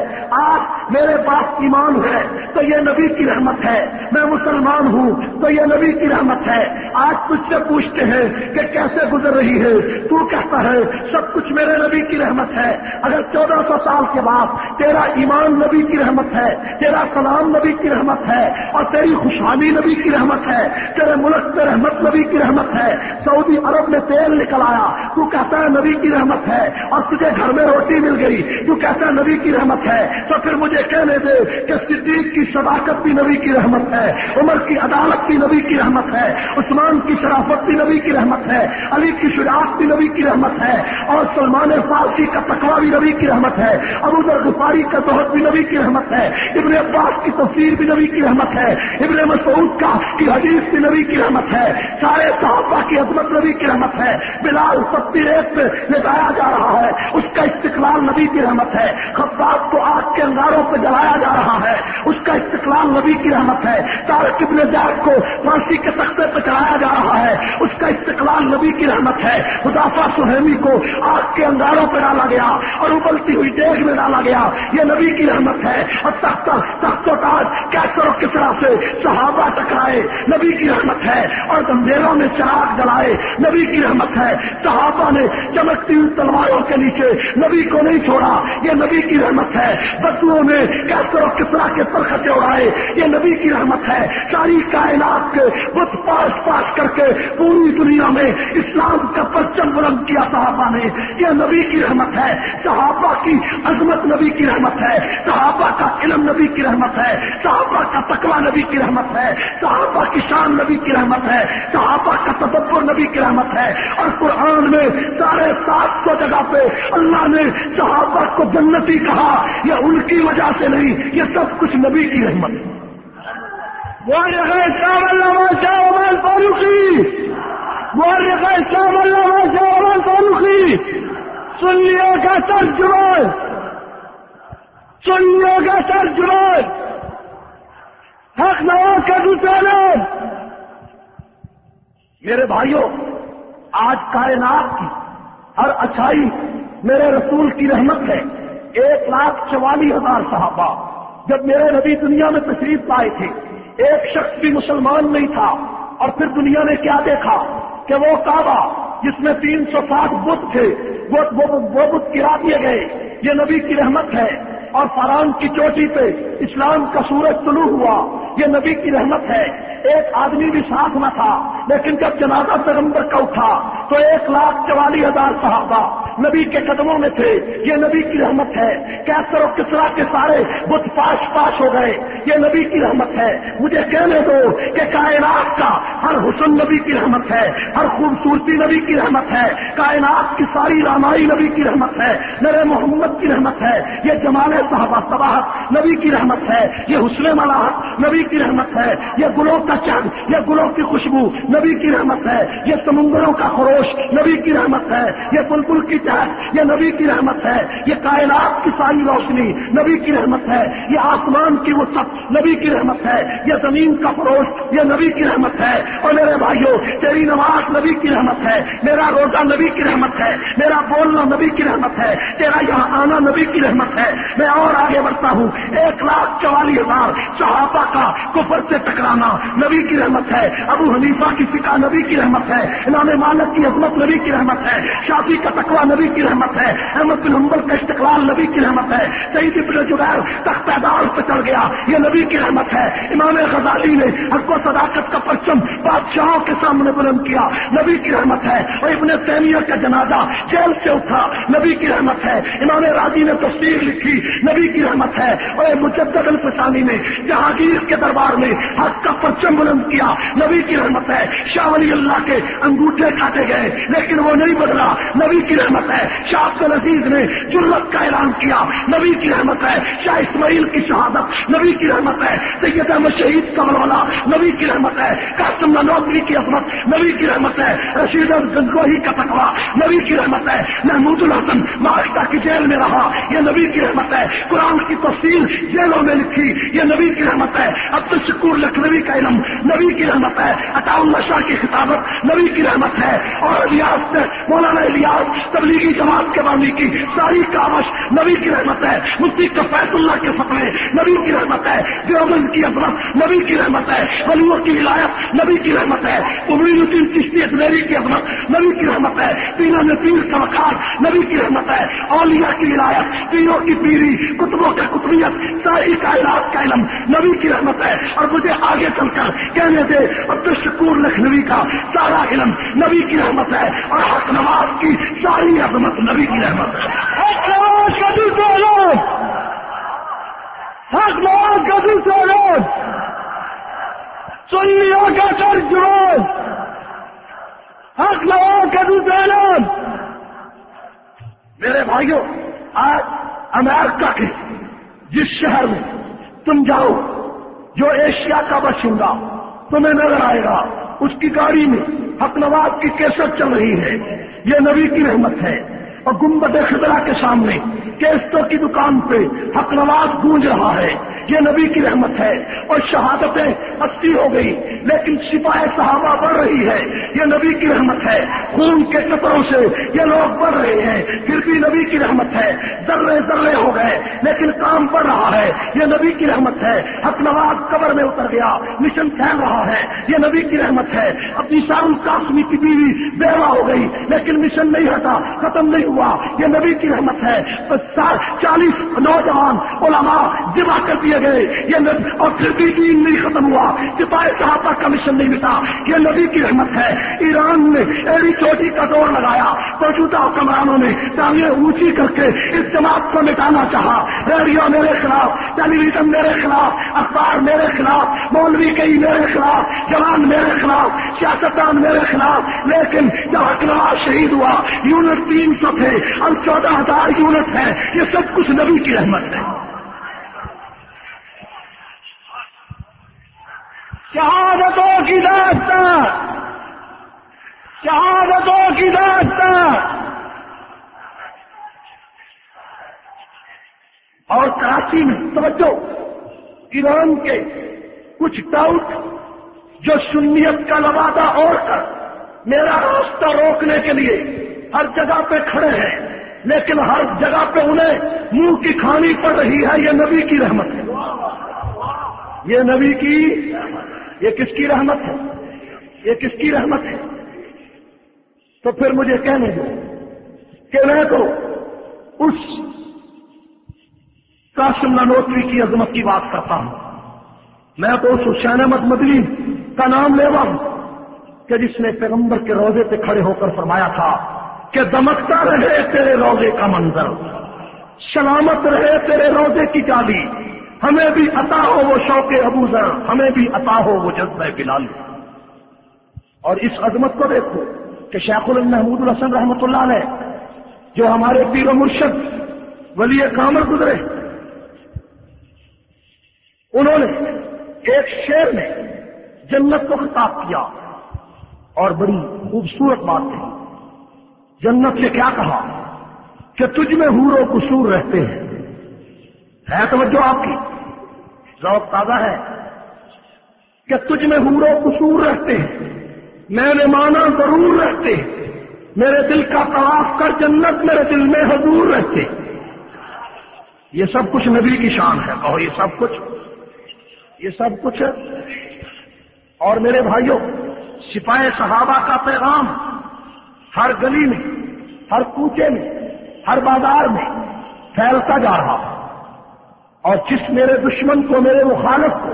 آج میرے پاس ایمان ہے تو یہ نبی کی رحمت ہے، میں مسلمان ہوں تو یہ نبی کی رحمت ہے۔ آج تجھ سے پوچھتے ہیں کہ کیسے گزر رہی ہے، تو کہتا ہے سب کچھ میرے نبی کی رحمت ہے۔ اگر چودہ سو سال کے بعد تیرا ایمان نبی کی رحمت ہے، تیرا سلام نبی کی رحمت ہے، اور تیری خوشحالی نبی کی رحمت ہے، تیرے ملک میں رحمت نبی کی رحمت ہے، سعودی عرب میں تیل نکل آیا، تو کہتا ہے نبی کی رحمت ہے، اور تجھے گھر میں روٹی مل گئی، تو کہتا ہے نبی کی رحمت ہے، تو پھر مجھے کہنے دے کہ صدیق کی صداقت بھی نبی کی رحمت ہے، عمر کی عدالت بھی نبی کی رحمت ہے، عثمان کی شرافت بھی نبی کی رحمت ہے، علی کی شجاعت بھی نبی کی رحمت ہے، اور سلمان فارسی کا تقویٰ بھی نبی کی رحمت ہے، ابو ذر غفاری کا زہد بھی نبی کی رحمت ہے، ابن عباس کی تفسیر بھی نبی کی رحمت ہے، ابن مسعود کا کی حدیث بھی نبی کی رحمت ہے، سارے صحابہ کی عظمت نبی کی رحمت ہے، بلال ستی ریت میں لگایا جا رہا ہے، اس کا استقلال نبی کی رحمت ہے، خباب کو آگ کے انگاروں پہ جلایا جا رہا ہے، اس کا استقلال نبی کی رحمت ہے، طارق ابن زیاد کو پھانسی کے تختے پہ چڑھایا جا رہا ہے، اس کا استقلال نبی کی رحمت ہے، حذیفہ سہیمی کو آگ کے انگاروں پہ ڈالا گیا اور ابلتی ہوئی دیگ میں ڈالا گیا، یہ نبی کی رحمت ہے، اور تخت تخت و تاج کیسر و کسرا سے صحابہ ٹکرائے، نبی کی رحمت ہے، اور اندھیروں میں چراغ جلائے، نبی کی رحمت ہے، صحابہ نے چمکتی ہوئی تلواروں کے نیچے نبی کو نہیں چھوڑا، یہ نبی کی رحمت ہے، بدوؤں نے کیسر و کسرا کے پرخچے اڑائے، یہ نبی کی رحمت ہے، ساری کائنات کے بت پاش پاش کر کے پوری دنیا میں اسلام کا پرچم بلند کیا صحابہ نے، یہ نبی کی رحمت ہے، صحابہ کی عظمت نبی کی رحمت ہے، صحابہ کا علم نبی کی رحمت ہے، صحابہ کا تقویٰ نبی کی رحمت ہے، صحابہ کی شان نبی کی رحمت ہے، صحابہ کا تدبر نبی کی رحمت ہے، اور قرآن میں ساڑھے سات سو جگہ پہ اللہ نے صحابہ کو جنتی کہا، یہ ان کی وجہ سے نہیں، یہ سب کچھ نبی کی رحمت ہے۔ مورخ اسلام علامہ شاہ عمر فاروقی، مورخ اسلام علامہ شاہ عمر فاروقی، سنیوں کا ترجمان، سنیوں کا ترجمان، حق نواز کا دوسرا نام۔ میرے بھائیوں، آج کائنات کی ہر اچھائی میرے رسول کی رحمت ہے۔ ایک لاکھ چوالیس ہزار صحابہ جب میرے نبی دنیا میں تشریف لائے تھے، ایک شخص بھی مسلمان نہیں تھا، اور پھر دنیا نے کیا دیکھا کہ وہ کعبہ جس میں تین سو ساٹھ بت تھے وہ وہ بت گرا دیے گئے، یہ نبی کی رحمت ہے، اور فاران کی چوٹی پہ اسلام کا سورج طلوع ہوا، یہ نبی کی رحمت ہے۔ ایک آدمی بھی ساتھ نہ تھا، لیکن جب جنازہ پیغمبر کا اٹھا تو ایک لاکھ چوالیس ہزار صحابہ نبی کے قدموں میں تھے، یہ نبی کی رحمت ہے۔ کیسر و کسرا کے سارے بت پاش پاش ہو گئے، یہ نبی کی رحمت ہے۔ مجھے کہنے دو کہ کائنات کا ہر حسن نبی کی رحمت ہے، ہر خوبصورتی نبی کی رحمت ہے، کائنات کی ساری رامائی نبی کی رحمت ہے، میرے محمد کی رحمت ہے، یہ جمال صحابہ صباحت نبی کی رحمت ہے، یہ حسن ملاحت نبی کی رحمت ہے، یہ گلوں کا چند، یہ گلوں کی خوشبو نبی کی رحمت ہے، یہ سمندروں کا خروش نبی کی رحمت ہے، یہ بلبل کی صحت یہ نبی کی رحمت ہے، یہ کائنات کی ساری روشنی نبی کی رحمت ہے، یہ آسمان کی وسعت نبی کی رحمت ہے، یہ زمین کا فروش یہ نبی کی رحمت ہے۔ اور میرے بھائیوں، تیری نماز نبی کی رحمت ہے، میرا روزہ نبی کی رحمت ہے، میرا بولنا نبی کی رحمت ہے، تیرا یہاں آنا نبی کی رحمت ہے۔ میں اور آگے بڑھتا ہوں، ایک لاکھ چوالیس ہزار صحابہ کا کفر سے ٹکرانا نبی کی رحمت ہے، ابو حنیفہ کی فقہ نبی کی رحمت ہے، امام مالک کی عظمت نبی کی رحمت ہے، شافعی کا تقویٰ نبی کی رحمت ہے، احمد بن حنبل کا استقلال نبی کی رحمت ہے، سعید بن جبیر تختہ دار پہ چڑھ گیا یہ نبی کی رحمت ہے، امام غزالی نے حق و صداقت کا پرچم بادشاہوں کے سامنے بلند کیا نبی کی رحمت ہے، اور ابن تیمیہ کا جنازہ جیل سے اٹھا نبی کی رحمت ہے، امام راضی نے تفسیر لکھی نبی کی رحمت ہے، اور مجدد الفسانی نے جہانگیر کے دربار میں حق کا پرچم بلند کیا نبی کی رحمت ہے، شاہ ولی اللہ کے انگوٹھے کاٹے گئے لیکن وہ نہیں بدلا نبی کی رحمت ہے، شاہ عبد العزیز نے جرت کا اعلان کیا نبی کی رحمت ہے، شاہ اسماعیل کی شہادت نبی کی رحمت ہے، سید احمد شہید کا مولا نبی کی رحمت ہے، قاسم نانوتوی کی عظمت نبی کی رحمت ہے، رشید گنگوہی کا تقویٰ نبی کی رحمت ہے، محمود الحسن مہاشتہ کی جیل میں رہا یہ نبی کی رحمت ہے، قرآن کی تفسیر جیلوں میں لکھی یہ نبی کی رحمت ہے، عبد الشکور لکھنوی کا علم نبی کی رحمت ہے، عطا اللہ شاہ کی خطابت نبی کی رحمت ہے، اور الیاس سے مولانا الیاس تبلیغی جماعت کے بانی کی ساری کاوش نبی کی رحمت ہے، مفتی کفایت اللہ کے فتوے نبی کی رحمت ہے، دیوبند کی عظمت نبی کی رحمت ہے، ولیوں کی ولایت نبی کی رحمت ہے، معین الدین چشتی اجمیری کی عظمت نبی کی رحمت ہے، پیروں میں پیر کا وقار نبی کی رحمت ہے، اولیاء کی ولایت پیروں کی پیری کتبوں کا کتبیت ساری کائنات کا علم نبی کی رحمت ہے، اور مجھے آگے چل کر کہنے دے عبد الشکور لکھنوی کا سارا علم نبی کی رحمت ہے، اور حق نواز کی ساری عظمت نبی کی رحمت ہے۔ حق نواز کا دوسرا اعلان، حق نواز کا دوسرا اعلان، سنیوں کا ترجمان، حق نواز کا دوسرا اعلان۔ میرے بھائیوں، آج امریکہ کے جس شہر میں تم جاؤ جو ایشیا کا باشندہ تمہیں نظر آئے گا اس کی گاڑی میں حق نواز کی کیسٹ چل رہی ہے، یہ نبی کی رحمت ہے، اور گنبد خضرا کے سامنے کیسٹوں کی دکان پہ حق نواز گونج رہا ہے، یہ نبی کی رحمت ہے، اور شہادتیں اسی ہو گئی لیکن سپاہ صحابہ بڑھ رہی ہے، یہ نبی کی رحمت ہے، خون کے قطروں سے یہ لوگ بڑھ رہے ہیں پھر بھی نبی کی رحمت ہے، ذرے ذرے ہو گئے لیکن کام بڑھ رہا ہے، یہ نبی کی رحمت ہے، حق نواز قبر میں اتر گیا مشن پھیل رہا ہے، یہ نبی کی رحمت ہے، اپنی شام قاسمی کی بیوی بیوہ ہو گئی لیکن مشن نہیں ہٹا، ختم نہیں ہوا، یہ نبی کی رحمت ہے، چالیس نوجوان علماء جمع کر دیے گئے یہ نبی، اور پھر بھی دین نہیں ختم ہوا، سپاہی صحابہ کا مشن نہیں مٹا، یہ نبی کی رحمت ہے۔ ایران نے ایڑی چوٹی کا دور لگایا، موجودہ حکمرانوں نے ٹانگیں اونچی کر کے اس جماعت کو مٹانا چاہا، ریڈیو میرے خلاف، ٹیلی ویژن میرے خلاف، اخبار میرے خلاف، مولوی کئی میرے خلاف، جوان میرے خلاف، سیاستدان میرے خلاف، لیکن جب حق نواز شہید ہوا یونٹ تین سو تھے اب چودہ ہزار یونٹ ہے، یہ سب کچھ نبی کی رحمت ہے۔ شہادتوں کی داستان، شہادتوں کی داستان، اور کراچی میں توجہ، ایران کے کچھ ڈاؤٹ جو سنیت کا لبادہ اوڑھ کر میرا راستہ روکنے کے لیے ہر جگہ پہ کھڑے ہیں لیکن ہر جگہ پہ انہیں منہ کی کھانی پڑ رہی ہے، یہ نبی کی رحمت ہے، یہ نبی کی، یہ کس کی رحمت ہے، یہ کس کی رحمت ہے؟ تو پھر مجھے کہنے دو کہ میں تو اس قاسم نانوتوی کی عظمت کی بات کرتا ہوں، میں تو اس حسین احمد مدنی کا نام لیوا ہوں کہ جس نے پیغمبر کے روضے پہ کھڑے ہو کر فرمایا تھا کہ دمکتا رہے تیرے روضے کا منظر، سلامت رہے تیرے روضے کی جالی، ہمیں بھی عطا ہو وہ شوق ابو ذر، ہمیں بھی عطا ہو وہ جذبہ بلال۔ اور اس عظمت کو دیکھو کہ شیخ محمود الحسن رحمۃ اللہ علیہ جو ہمارے پیر و مرشد ولی کامل گزرے، انہوں نے ایک شعر میں جنت کو خطاب کیا اور بڑی خوبصورت بات تھی، جنت سے کیا کہا کہ تجھ میں حور و قصور رہتے ہیں. ہے توجہ آپ کی؟ ذوق تازہ ہے کہ تجھ میں حور و قصور رہتے ہیں. میں نے مانا ضرور رہتے ہیں. میرے دل کا طواف کر جنت میرے دل میں حضور رہتے. یہ سب کچھ نبی کی شان ہے. کہو یہ سب کچھ یہ سب کچھ ہے. اور میرے بھائیوں، سپاہ صحابہ کا پیغام ہر گلی میں، ہر کوچے میں، ہر بازار میں پھیلتا جا رہا ہے. اور جس میرے دشمن کو، میرے مخالف کو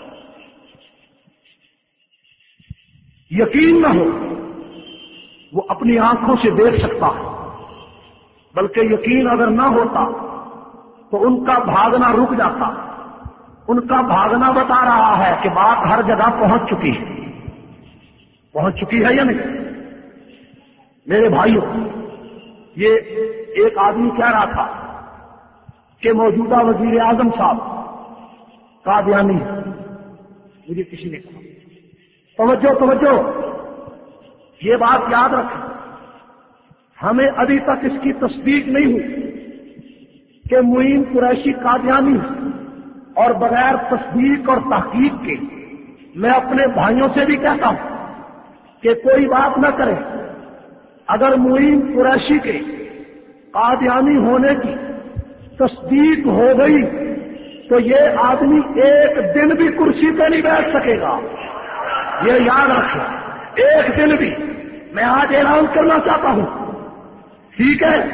یقین نہ ہو وہ اپنی آنکھوں سے دیکھ سکتا ہے، بلکہ یقین اگر نہ ہوتا تو ان کا بھاگنا رک جاتا. ان کا بھاگنا بتا رہا ہے کہ بات ہر جگہ پہنچ چکی ہے. پہنچ چکی ہے یا نہیں؟ میرے بھائیوں، یہ ایک آدمی کہہ رہا تھا کہ موجودہ وزیر اعظم صاحب قادیانی ہے. مجھے کسی نے کہا توجہ توجہ یہ بات یاد رکھیں، ہمیں ابھی تک اس کی تصدیق نہیں ہوئی کہ معین قریشی قادیانی ہے. اور بغیر تصدیق اور تحقیق کے میں اپنے بھائیوں سے بھی کہتا ہوں کہ کوئی بات نہ کرے. اگر معین قریشی کے قادیانی ہونے کی تصدیق ہو گئی تو یہ آدمی ایک دن بھی کرسی پہ نہیں بیٹھ سکے گا. یہ یاد رکھیں، ایک دن بھی. میں آج اعلان کرنا چاہتا ہوں، ٹھیک ہے؟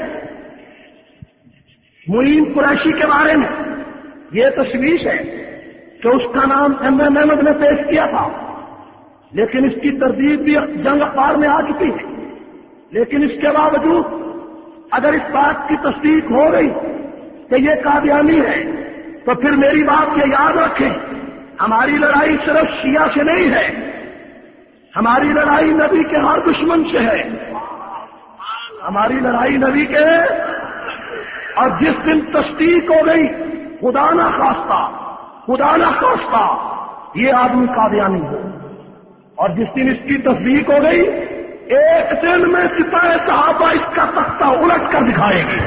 معین قریشی کے بارے میں یہ تشویش ہے کہ اس کا نام ایم ایم احمد نے پیش کیا تھا، لیکن اس کی تردید بھی جنگ اخبار میں آ چکی ہے. لیکن اس کے باوجود اگر اس بات کی تصدیق ہو گئی کہ یہ قادیانی ہے تو پھر میری بات یہ یاد رکھیں، ہماری لڑائی صرف شیعہ سے نہیں ہے، ہماری لڑائی نبی کے ہر دشمن سے ہے. ہماری لڑائی نبی کے. اور جس دن تصدیق ہو گئی، خدا نہ خواستہ خدا نہ خواستہ یہ آدمی قادیانی ہو، اور جس دن اس کی تصدیق ہو گئی، ایک دن میں سپاہ صحابہ اس کا تختہ الٹ کر دکھائے گی.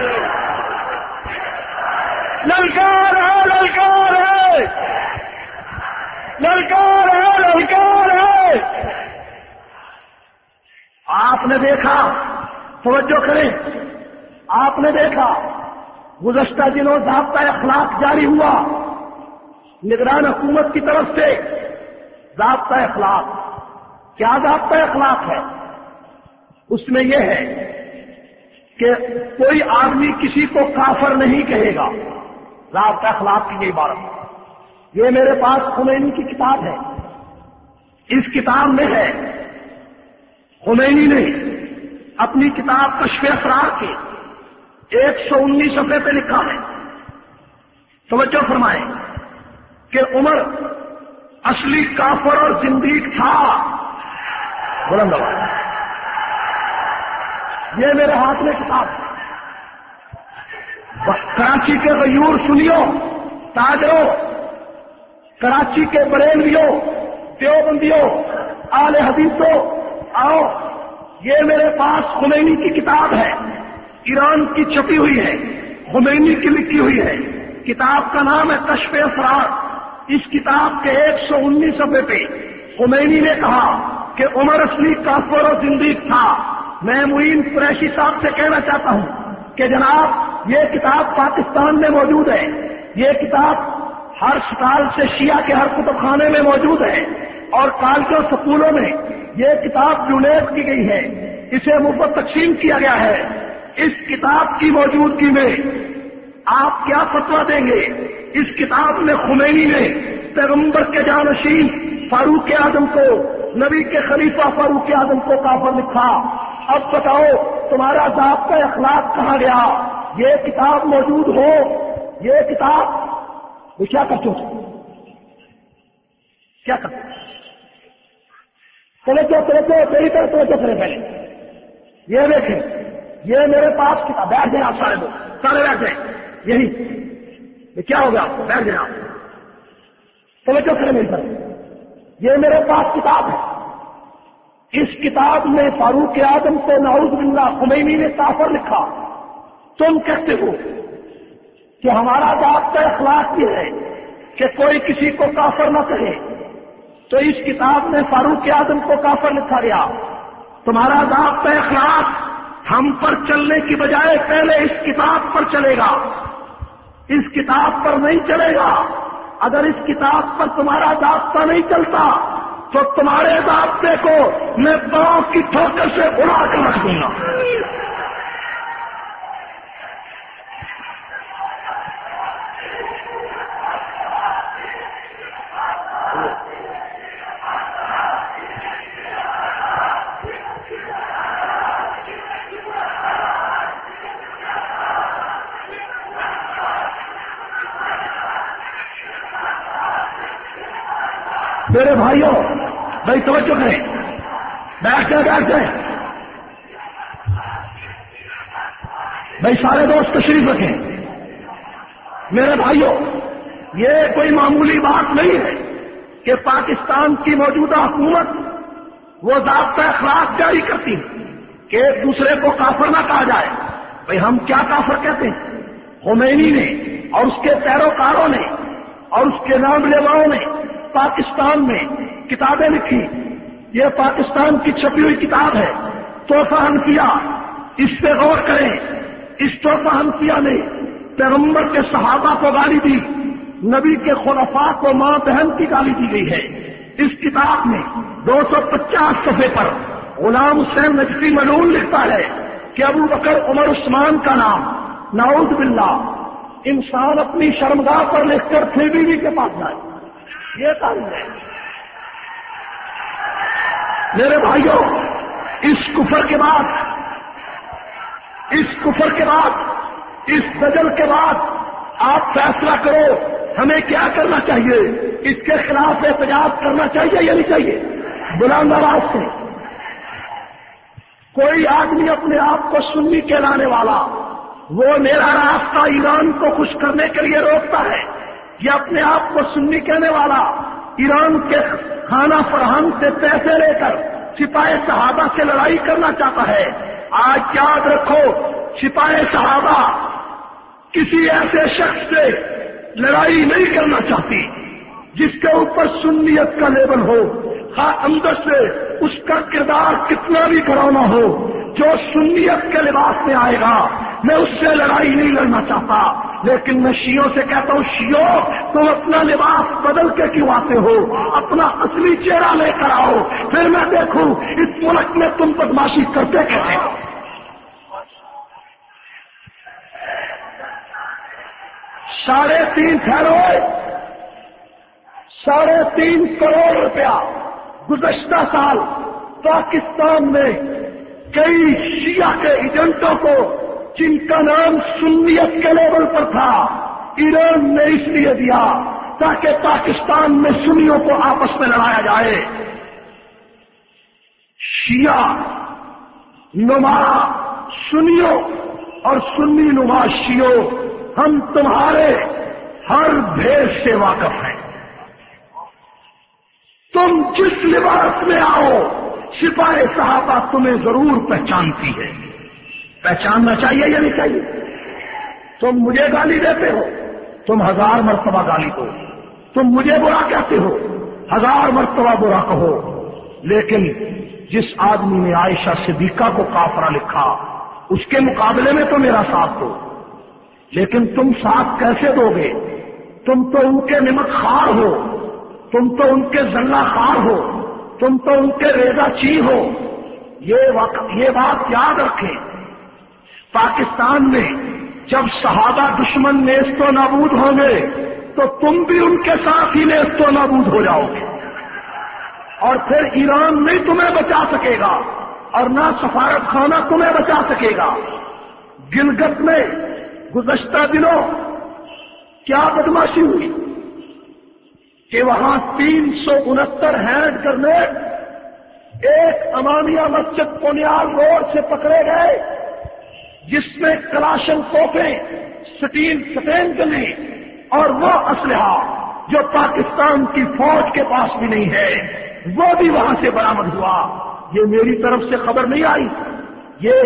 للکار ہے للکار ہے للکار ہے للکار ہے. آپ نے دیکھا، توجہ کریں، آپ نے دیکھا گزشتہ دنوں ضابطہ اخلاق جاری ہوا نگران حکومت کی طرف سے. ضابطہ اخلاق کیا ضابطہ اخلاق ہے؟ اس میں یہ ہے کہ کوئی آدمی کسی کو کافر نہیں کہے گا. ضابطہ اخلاق کی یہ عبارت. یہ میرے پاس خمینی کی کتاب ہے. اس کتاب میں ہے، خمینی نے اپنی کتاب کشف اسرار کے ایک سو انیس صفحے پہ لکھا ہے. توجہ فرمائیں کہ عمر اصلی کافر اور زندیق تھا. بلند آواز. یہ میرے ہاتھ میں کتاب. کراچی کے غیور سنیو، تاجروں، کراچی کے بریلویوں، دیوبندیوں، اہل حدیثوں، آؤ، یہ میرے پاس خمینی کی کتاب ہے، ایران کی چھپی ہوئی ہے، خمینی کی لکھی ہوئی ہے. کتاب کا نام ہے کشف اسرار. اس کتاب کے ایک سو انیس صفحے پہ خمینی نے کہا کہ عمر اصلی کافر اور زندیق تھا. میں معین قریشی صاحب سے کہنا چاہتا ہوں کہ جناب یہ کتاب پاکستان میں موجود ہے. یہ کتاب ہر سٹال سے شیعہ کے ہر کتب خانے میں موجود ہے، اور کالجوں سکولوں میں یہ کتاب ڈونیٹ کی گئی ہے، اسے مفت تقسیم کیا گیا ہے. اس کتاب کی موجودگی میں آپ کیا فتویٰ دیں گے؟ اس کتاب میں خمینی نے پیغمبر کے جانشین فاروق اعظم کو، نبی کے خلیفہ فاروق اعظم کو کافر لکھا. اب بتاؤ تمہارا ضابطہ اخلاق کہاں گیا؟ یہ کتاب موجود ہو، یہ کتاب وہ کیا کرتے ہو؟ کیا کرتے توجہ توجہ میری طرف توجہ کریں. پہلے یہ دیکھیں، یہ میرے پاس کتاب. بیٹھ جائیں آپ سارے لوگ، سارے بیٹھ جائیں. یہی یہ کیا ہوگا؟ آپ کو بیٹھ جائیں آپ. توجہ کریں میری طرف. یہ میرے پاس کتاب ہے. اس کتاب میں فاروق اعظم کو نعوذ باللہ خمینی نے کافر لکھا. تم کہتے ہو کہ ہمارا ضابطہ اخلاق یہ ہے کہ کوئی کسی کو کافر نہ کہے، تو اس کتاب میں فاروق اعظم کو کافر لکھا گیا۔ تمہارا ضابطہ اخلاق ہم پر چلنے کی بجائے پہلے اس کتاب پر چلے گا، اس کتاب پر نہیں چلے گا۔ اگر اس کتاب پر تمہارا ضابطہ نہیں چلتا تو تمہارے ضابطے کو میں پاؤں کی ٹھوکر سے اڑا کر رکھ دوں گا۔ میرے بھائیوں، بھائی توجہ کریں، بیٹھ جائیں بیٹھ جائیں بھائی، سارے دوست تشریف رکھیں۔ میرے بھائیوں، یہ کوئی معمولی بات نہیں ہے کہ پاکستان کی موجودہ حکومت وہ ضابطہ اخلاق جاری کرتی کہ ایک دوسرے کو کافر نہ کہا جائے۔ بھائی ہم کیا کافر کہتے ہیں؟ خمینی نے اور اس کے پیروکاروں نے اور اس کے نام لیواؤں نے پاکستان میں کتابیں لکھی۔ یہ پاکستان کی چھپی ہوئی کتاب ہے تحفہ حنفیہ، اس پہ غور کریں۔ اس تحفہ حنفیہ نے پیغمبر کے صحابہ کو گالی دی، نبی کے خلفاء کو ماں بہن کی گالی دی گئی ہے۔ اس کتاب میں دو سو پچاس صفحے پر غلام حسین نجفی ملعون لکھتا ہے کہ ابو بکر عمر عثمان کا نام، نعوذ باللہ، انسان اپنی شرمگاہ پر لکھ کر پھر بیوی کے پاس جائے، یہ کام ہے۔ میرے بھائیوں، اس کفر کے بعد اس کفر کے بعد اس دجل کے بعد آپ فیصلہ کرو ہمیں کیا کرنا چاہیے۔ اس کے خلاف احتجاج کرنا چاہیے یا نہیں چاہیے؟ بلند آواز سے۔ کوئی آدمی اپنے آپ کو سنی کہلانے والا، وہ میرا راستہ ایران کو خوش کرنے کے لیے روکتا ہے، یہ اپنے آپ کو سنی کہنے والا ایران کے کھانا فراہم سے پیسے لے کر سپاہی صحابہ سے لڑائی کرنا چاہتا ہے۔ آج یاد رکھو، سپاہی صحابہ کسی ایسے شخص سے لڑائی نہیں کرنا چاہتی جس کے اوپر سنیت کا لیبل ہو، خواہ اندر سے اس کا کردار کتنا بھی کرونا ہو۔ جو سنیت کے لباس میں آئے گا میں اس سے لڑائی نہیں لڑنا چاہتا، لیکن میں شیعوں سے کہتا ہوں، شیعوں تم اپنا لباس بدل کے کیوں آتے ہو؟ اپنا اصلی چہرہ لے کر آؤ، پھر میں دیکھوں اس ملک میں تم بدماشی کرتے کیسے ہو۔ ساڑھے تین ٹھہرو ساڑھے تین کروڑ روپیہ گزشتہ سال پاکستان میں کئی شیعہ کے ایجنٹوں کو، جن کا نام سنیت کے لیول پر تھا، ایران نے اس لیے دیا تاکہ پاکستان میں سنیوں کو آپس میں لڑایا جائے۔ شیعہ نما سنیوں اور سنی نما شیعوں، ہم تمہارے ہر بھیس سے واقف ہیں۔ تم جس لباس میں آؤ، سپاہی صحابہ تمہیں ضرور پہچانتی ہے۔ پہچاننا چاہیے یا نہیں چاہیے؟ تم مجھے گالی دیتے ہو، تم ہزار مرتبہ گالی دو، تم مجھے برا کہتے ہو، ہزار مرتبہ برا کہو، لیکن جس آدمی نے عائشہ صدیقہ کو کافرہ لکھا، اس کے مقابلے میں تو میرا ساتھ دو۔ لیکن تم ساتھ کیسے دو گے؟ تم تو ان کے نمک خار ہو، تم تو ان کے زلہ خار ہو، تم تو ان کے ریزہ چی ہو۔ یہ وقت یہ بات یاد رکھیں، پاکستان میں جب صحابہ دشمن نیست و نابود ہوں گے تو تم بھی ان کے ساتھ ہی نیست و نابود ہو جاؤ گے، اور پھر ایران نہیں تمہیں بچا سکے گا اور نہ سفارت خانہ تمہیں بچا سکے گا۔ گلگت میں گزشتہ دنوں کیا بدماشی ہوئی کہ وہاں تین سو انہتر ہینڈ گرنیڈ ایک امامیہ مسجد پونیال روڈ سے پکڑے گئے، جس میں کلاشن توپیں، سٹین سٹین گنیں اور وہ اسلحہ جو پاکستان کی فوج کے پاس بھی نہیں ہے، وہ بھی وہاں سے برآمد ہوا۔ یہ میری طرف سے خبر نہیں آئی، یہ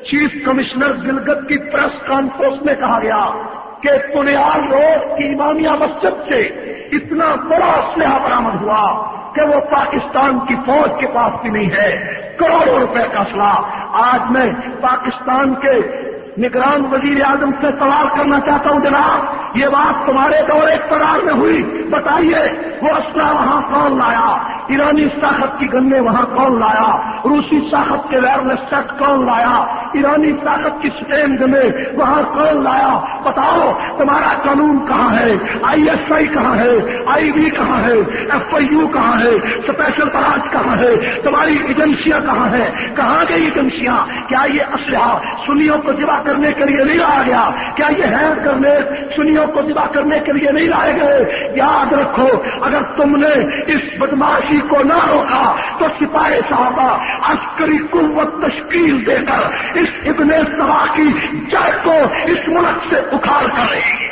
چیف کمشنر گلگت کی پریس کانفرنس میں کہا گیا کہ پنیال روڈ کی امامیہ مسجد سے اتنا بڑا اسلحہ برآمد ہوا کہ وہ پاکستان کی فوج کے پاس بھی نہیں ہے، کروڑوں روپے کا اسلحہ۔ آج میں پاکستان کے نگران وزیر اعظم سے سوال کرنا چاہتا ہوں، جناب یہ بات تمہارے دور اقتدار میں ہوئی، بتائیے وہ اسلحہ وہاں کون لایا؟ ایرانی ساخت کی گنیں وہاں کون لایا؟ روسی ساخت کے وائرلیس سیٹ کون لایا؟ ایرانی طاقت کی سٹین گنے وہاں کون لایا؟ بتاؤ تمہارا قانون کہاں ہے؟ آئی ایس آئی کہاں ہے؟ آئی بی کہاں ہے؟ ایف آئی یو کہاں ہے؟ اسپیشل برانچ کہاں ہے؟ تمہاری ایجنسیاں کہاں ہیں؟ کہاں گئی ایجنسیاں؟ کیا یہ اسلحہ سنیوں کو ذبح کرنے کے لیے نہیں لایا گیا؟ کیا یہ ہے کرنے سنیوں کو ذبح کرنے کے لیے نہیں لائے گئے؟ یاد رکھو اگر تم نے اس بدماشی کو نہ روکا تو سپاہی صحابہ عسکری قوت تشکیل دے کر اس ابن سبا کی جڑ کو اس ملک سے اکھاڑ کرے گی۔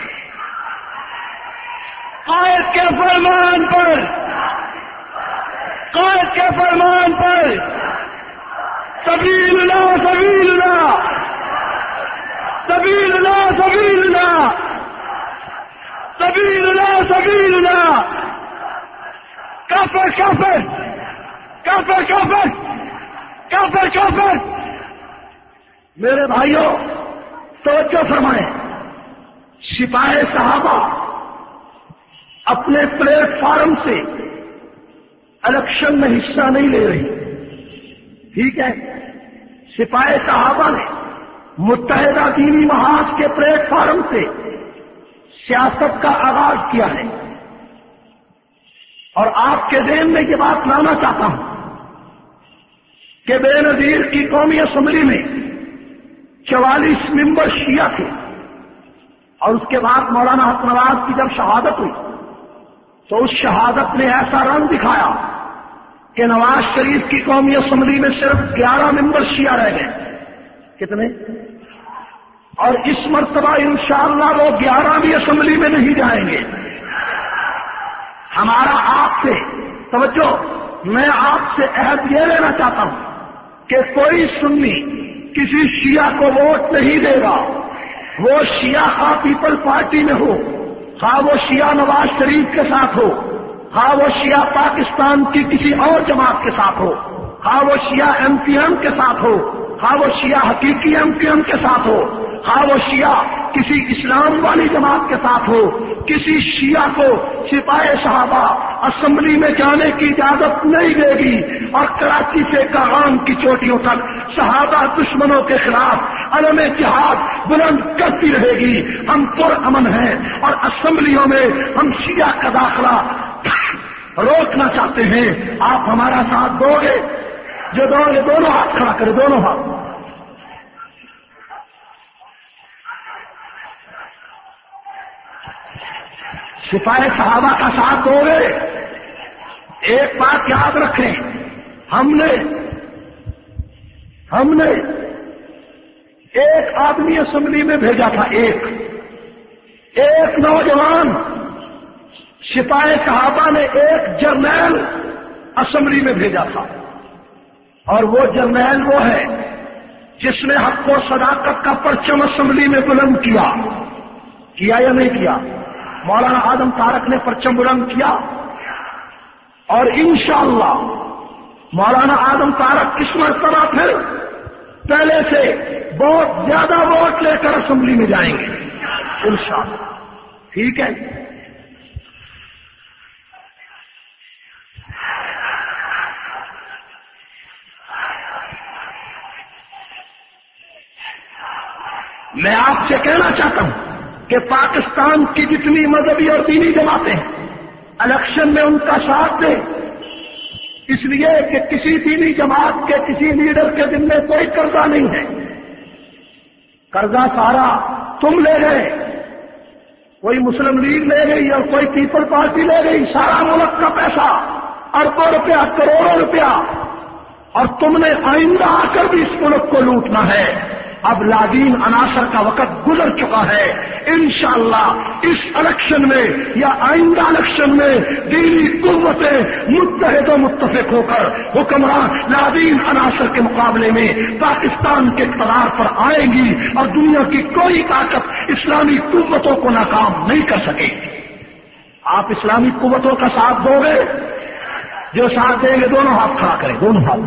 قائد کے فرمان پر قائد کے فرمان پر سبیل اللہ سبیل اللہ سبیل اللہ سبیل اللہ سبیل اللہ سبیل اللہ کافر کافر کافر کافر کافر کافر۔ میرے بھائیوں توجہ فرمائیں، سپاہی صحابہ اپنے پلیٹ فارم سے الیکشن میں حصہ نہیں لے رہی، ٹھیک ہے؟ سپاہی صحابہ نے متحدہ دینی محاذ کے پلیٹ فارم سے سیاست کا آغاز کیا ہے، اور آپ کے ذہن میں یہ بات لانا چاہتا ہوں کہ بے نظیر کی قومی اسمبلی میں چوالیس ممبر شیعہ تھے، اور اس کے بعد مولانا حسن نواز کی جب شہادت ہوئی تو اس شہادت نے ایسا رنگ دکھایا کہ نواز شریف کی قومی اسمبلی میں صرف گیارہ ممبر شیعہ رہ گئے۔ کتنے؟ اور اس مرتبہ انشاءاللہ وہ گیارہ بھی اسمبلی میں نہیں جائیں گے۔ ہمارا آپ سے توجہ، میں آپ سے عہد یہ لینا چاہتا ہوں کہ کوئی سنی کسی شیعہ کو ووٹ نہیں دے گا، وہ شیعہ خواہ پیپل پارٹی میں ہو، خواہ وہ شیعہ نواز شریف کے ساتھ ہو، خواہ وہ شیعہ پاکستان کی کسی اور جماعت کے ساتھ ہو، خواہ وہ شیعہ ایم پی ایم کے ساتھ ہو، خواہ وہ شیعہ حقیقی ایم پی ایم کے ساتھ ہو، خواہ وہ شیعہ کسی اسلام والی جماعت کے ساتھ ہو، کسی شیعہ کو سپاہی صحابہ اسمبلی میں جانے کی اجازت نہیں دے گی، اور کراچی سے کاغان کی چوٹیوں تک صحابہ دشمنوں کے خلاف علم جہاد بلند کرتی رہے گی۔ ہم پر امن ہیں اور اسمبلیوں میں ہم شیعہ کا داخلہ روکنا چاہتے ہیں، آپ ہمارا ساتھ دو گے؟ جو دو گے دونوں ہاتھ کھڑا کرے، دونوں ہاتھ۔ سپاہی صحابہ کا ساتھ دو گے؟ ایک بات یاد رکھیں، ہم نے ہم نے ایک آدمی اسمبلی میں بھیجا تھا، ایک ایک نوجوان سپاہی صحابہ نے ایک جرنیل اسمبلی میں بھیجا تھا، اور وہ جرنیل وہ ہے جس نے حق و صداقت کا پرچم اسمبلی میں بلند کیا کیا یا نہیں کیا؟ مولانا آدم طارق نے پرچم بلند کیا، اور انشاءاللہ مولانا آدم طارق کس مرتبہ پھر پہلے سے بہت زیادہ ووٹ لے کر اسمبلی میں جائیں گے انشاءاللہ، ٹھیک ہے؟ میں آپ سے کہنا چاہتا ہوں کہ پاکستان کی جتنی مذہبی اور دینی جماعتیں ہیں الیکشن میں ان کا ساتھ دیں، اس لیے کہ کسی دینی جماعت کے کسی لیڈر کے دل میں کوئی قرضہ نہیں ہے، قرضہ سارا تم لے گئے، کوئی مسلم لیگ لے گئی اور کوئی پیپل پارٹی لے گئی، سارا ملک کا پیسہ اربوں روپیہ کروڑوں روپیہ، اور تم نے آئندہ آ کر بھی اس ملک کو لوٹنا ہے۔ اب لادین عناصر کا وقت گزر چکا ہے. انشاءاللہ اس الیکشن میں یا آئندہ الیکشن میں دینی قوتیں متحد و متفق ہو کر حکمران لادین عناصر کے مقابلے میں پاکستان کے اقتدار پر آئے گی اور دنیا کی کوئی طاقت اسلامی قوتوں کو ناکام نہیں کر سکے. آپ اسلامی قوتوں کا ساتھ دو گے؟ جو ساتھ دیں گے دونوں ہاتھ کھڑا کریں, دونوں ہاتھ.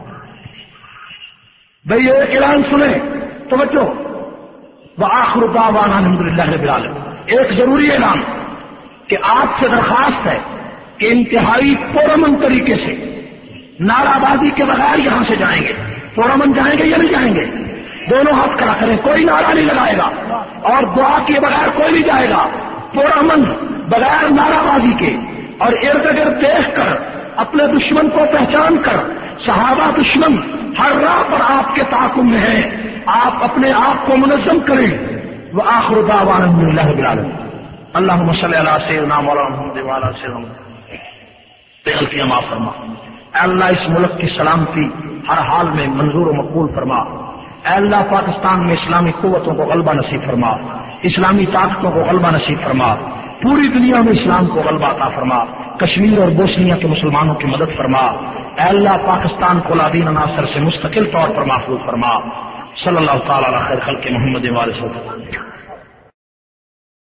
بھئی ایک اعلان سنیں, توجہ. وآخر دعوانا الحمدللہ رب العالمین. ایک ضروری اعلان کہ آپ سے درخواست ہے کہ انتہائی پرامن طریقے سے نعرہ بازی کے بغیر یہاں سے جائیں گے. پرامن جائیں گے یا نہیں جائیں گے؟ دونوں ہاتھ کھڑا کریں. کوئی نعرہ نہیں لگائے گا اور دعا کے بغیر کوئی نہیں جائے گا. پرامن بغیر نعرہ بازی کے اور ارد گرد دیکھ کر اپنے دشمن کو پہچان کر. صحابہ دشمن ہر راہ پر آپ کے تعاقب میں ہیں, آپ اپنے آپ کو منظم کریں. وآخر دعوانا الحمدللہ رب العالمین. اللہم صلی علی سیدنا مولانا محمد وعلی سیدنا غلطیاں معاف فرما. اے اللہ اس ملک کی سلامتی ہر حال میں منظور و مقبول فرما. اے اللہ پاکستان میں اسلامی قوتوں کو غلبہ نصیب فرما, اسلامی طاقتوں کو غلبہ نصیب فرما, پوری دنیا میں اسلام کو غلبہ عطا فرما. کشمیر اور بوسنیا کے مسلمانوں کی مدد فرما. اے اللہ پاکستان کو لادین عناصر سے مستقل طور پر محفوظ فرما. صلی اللہ تعالی علی خیر خلق محمد وعلیہ وسلم.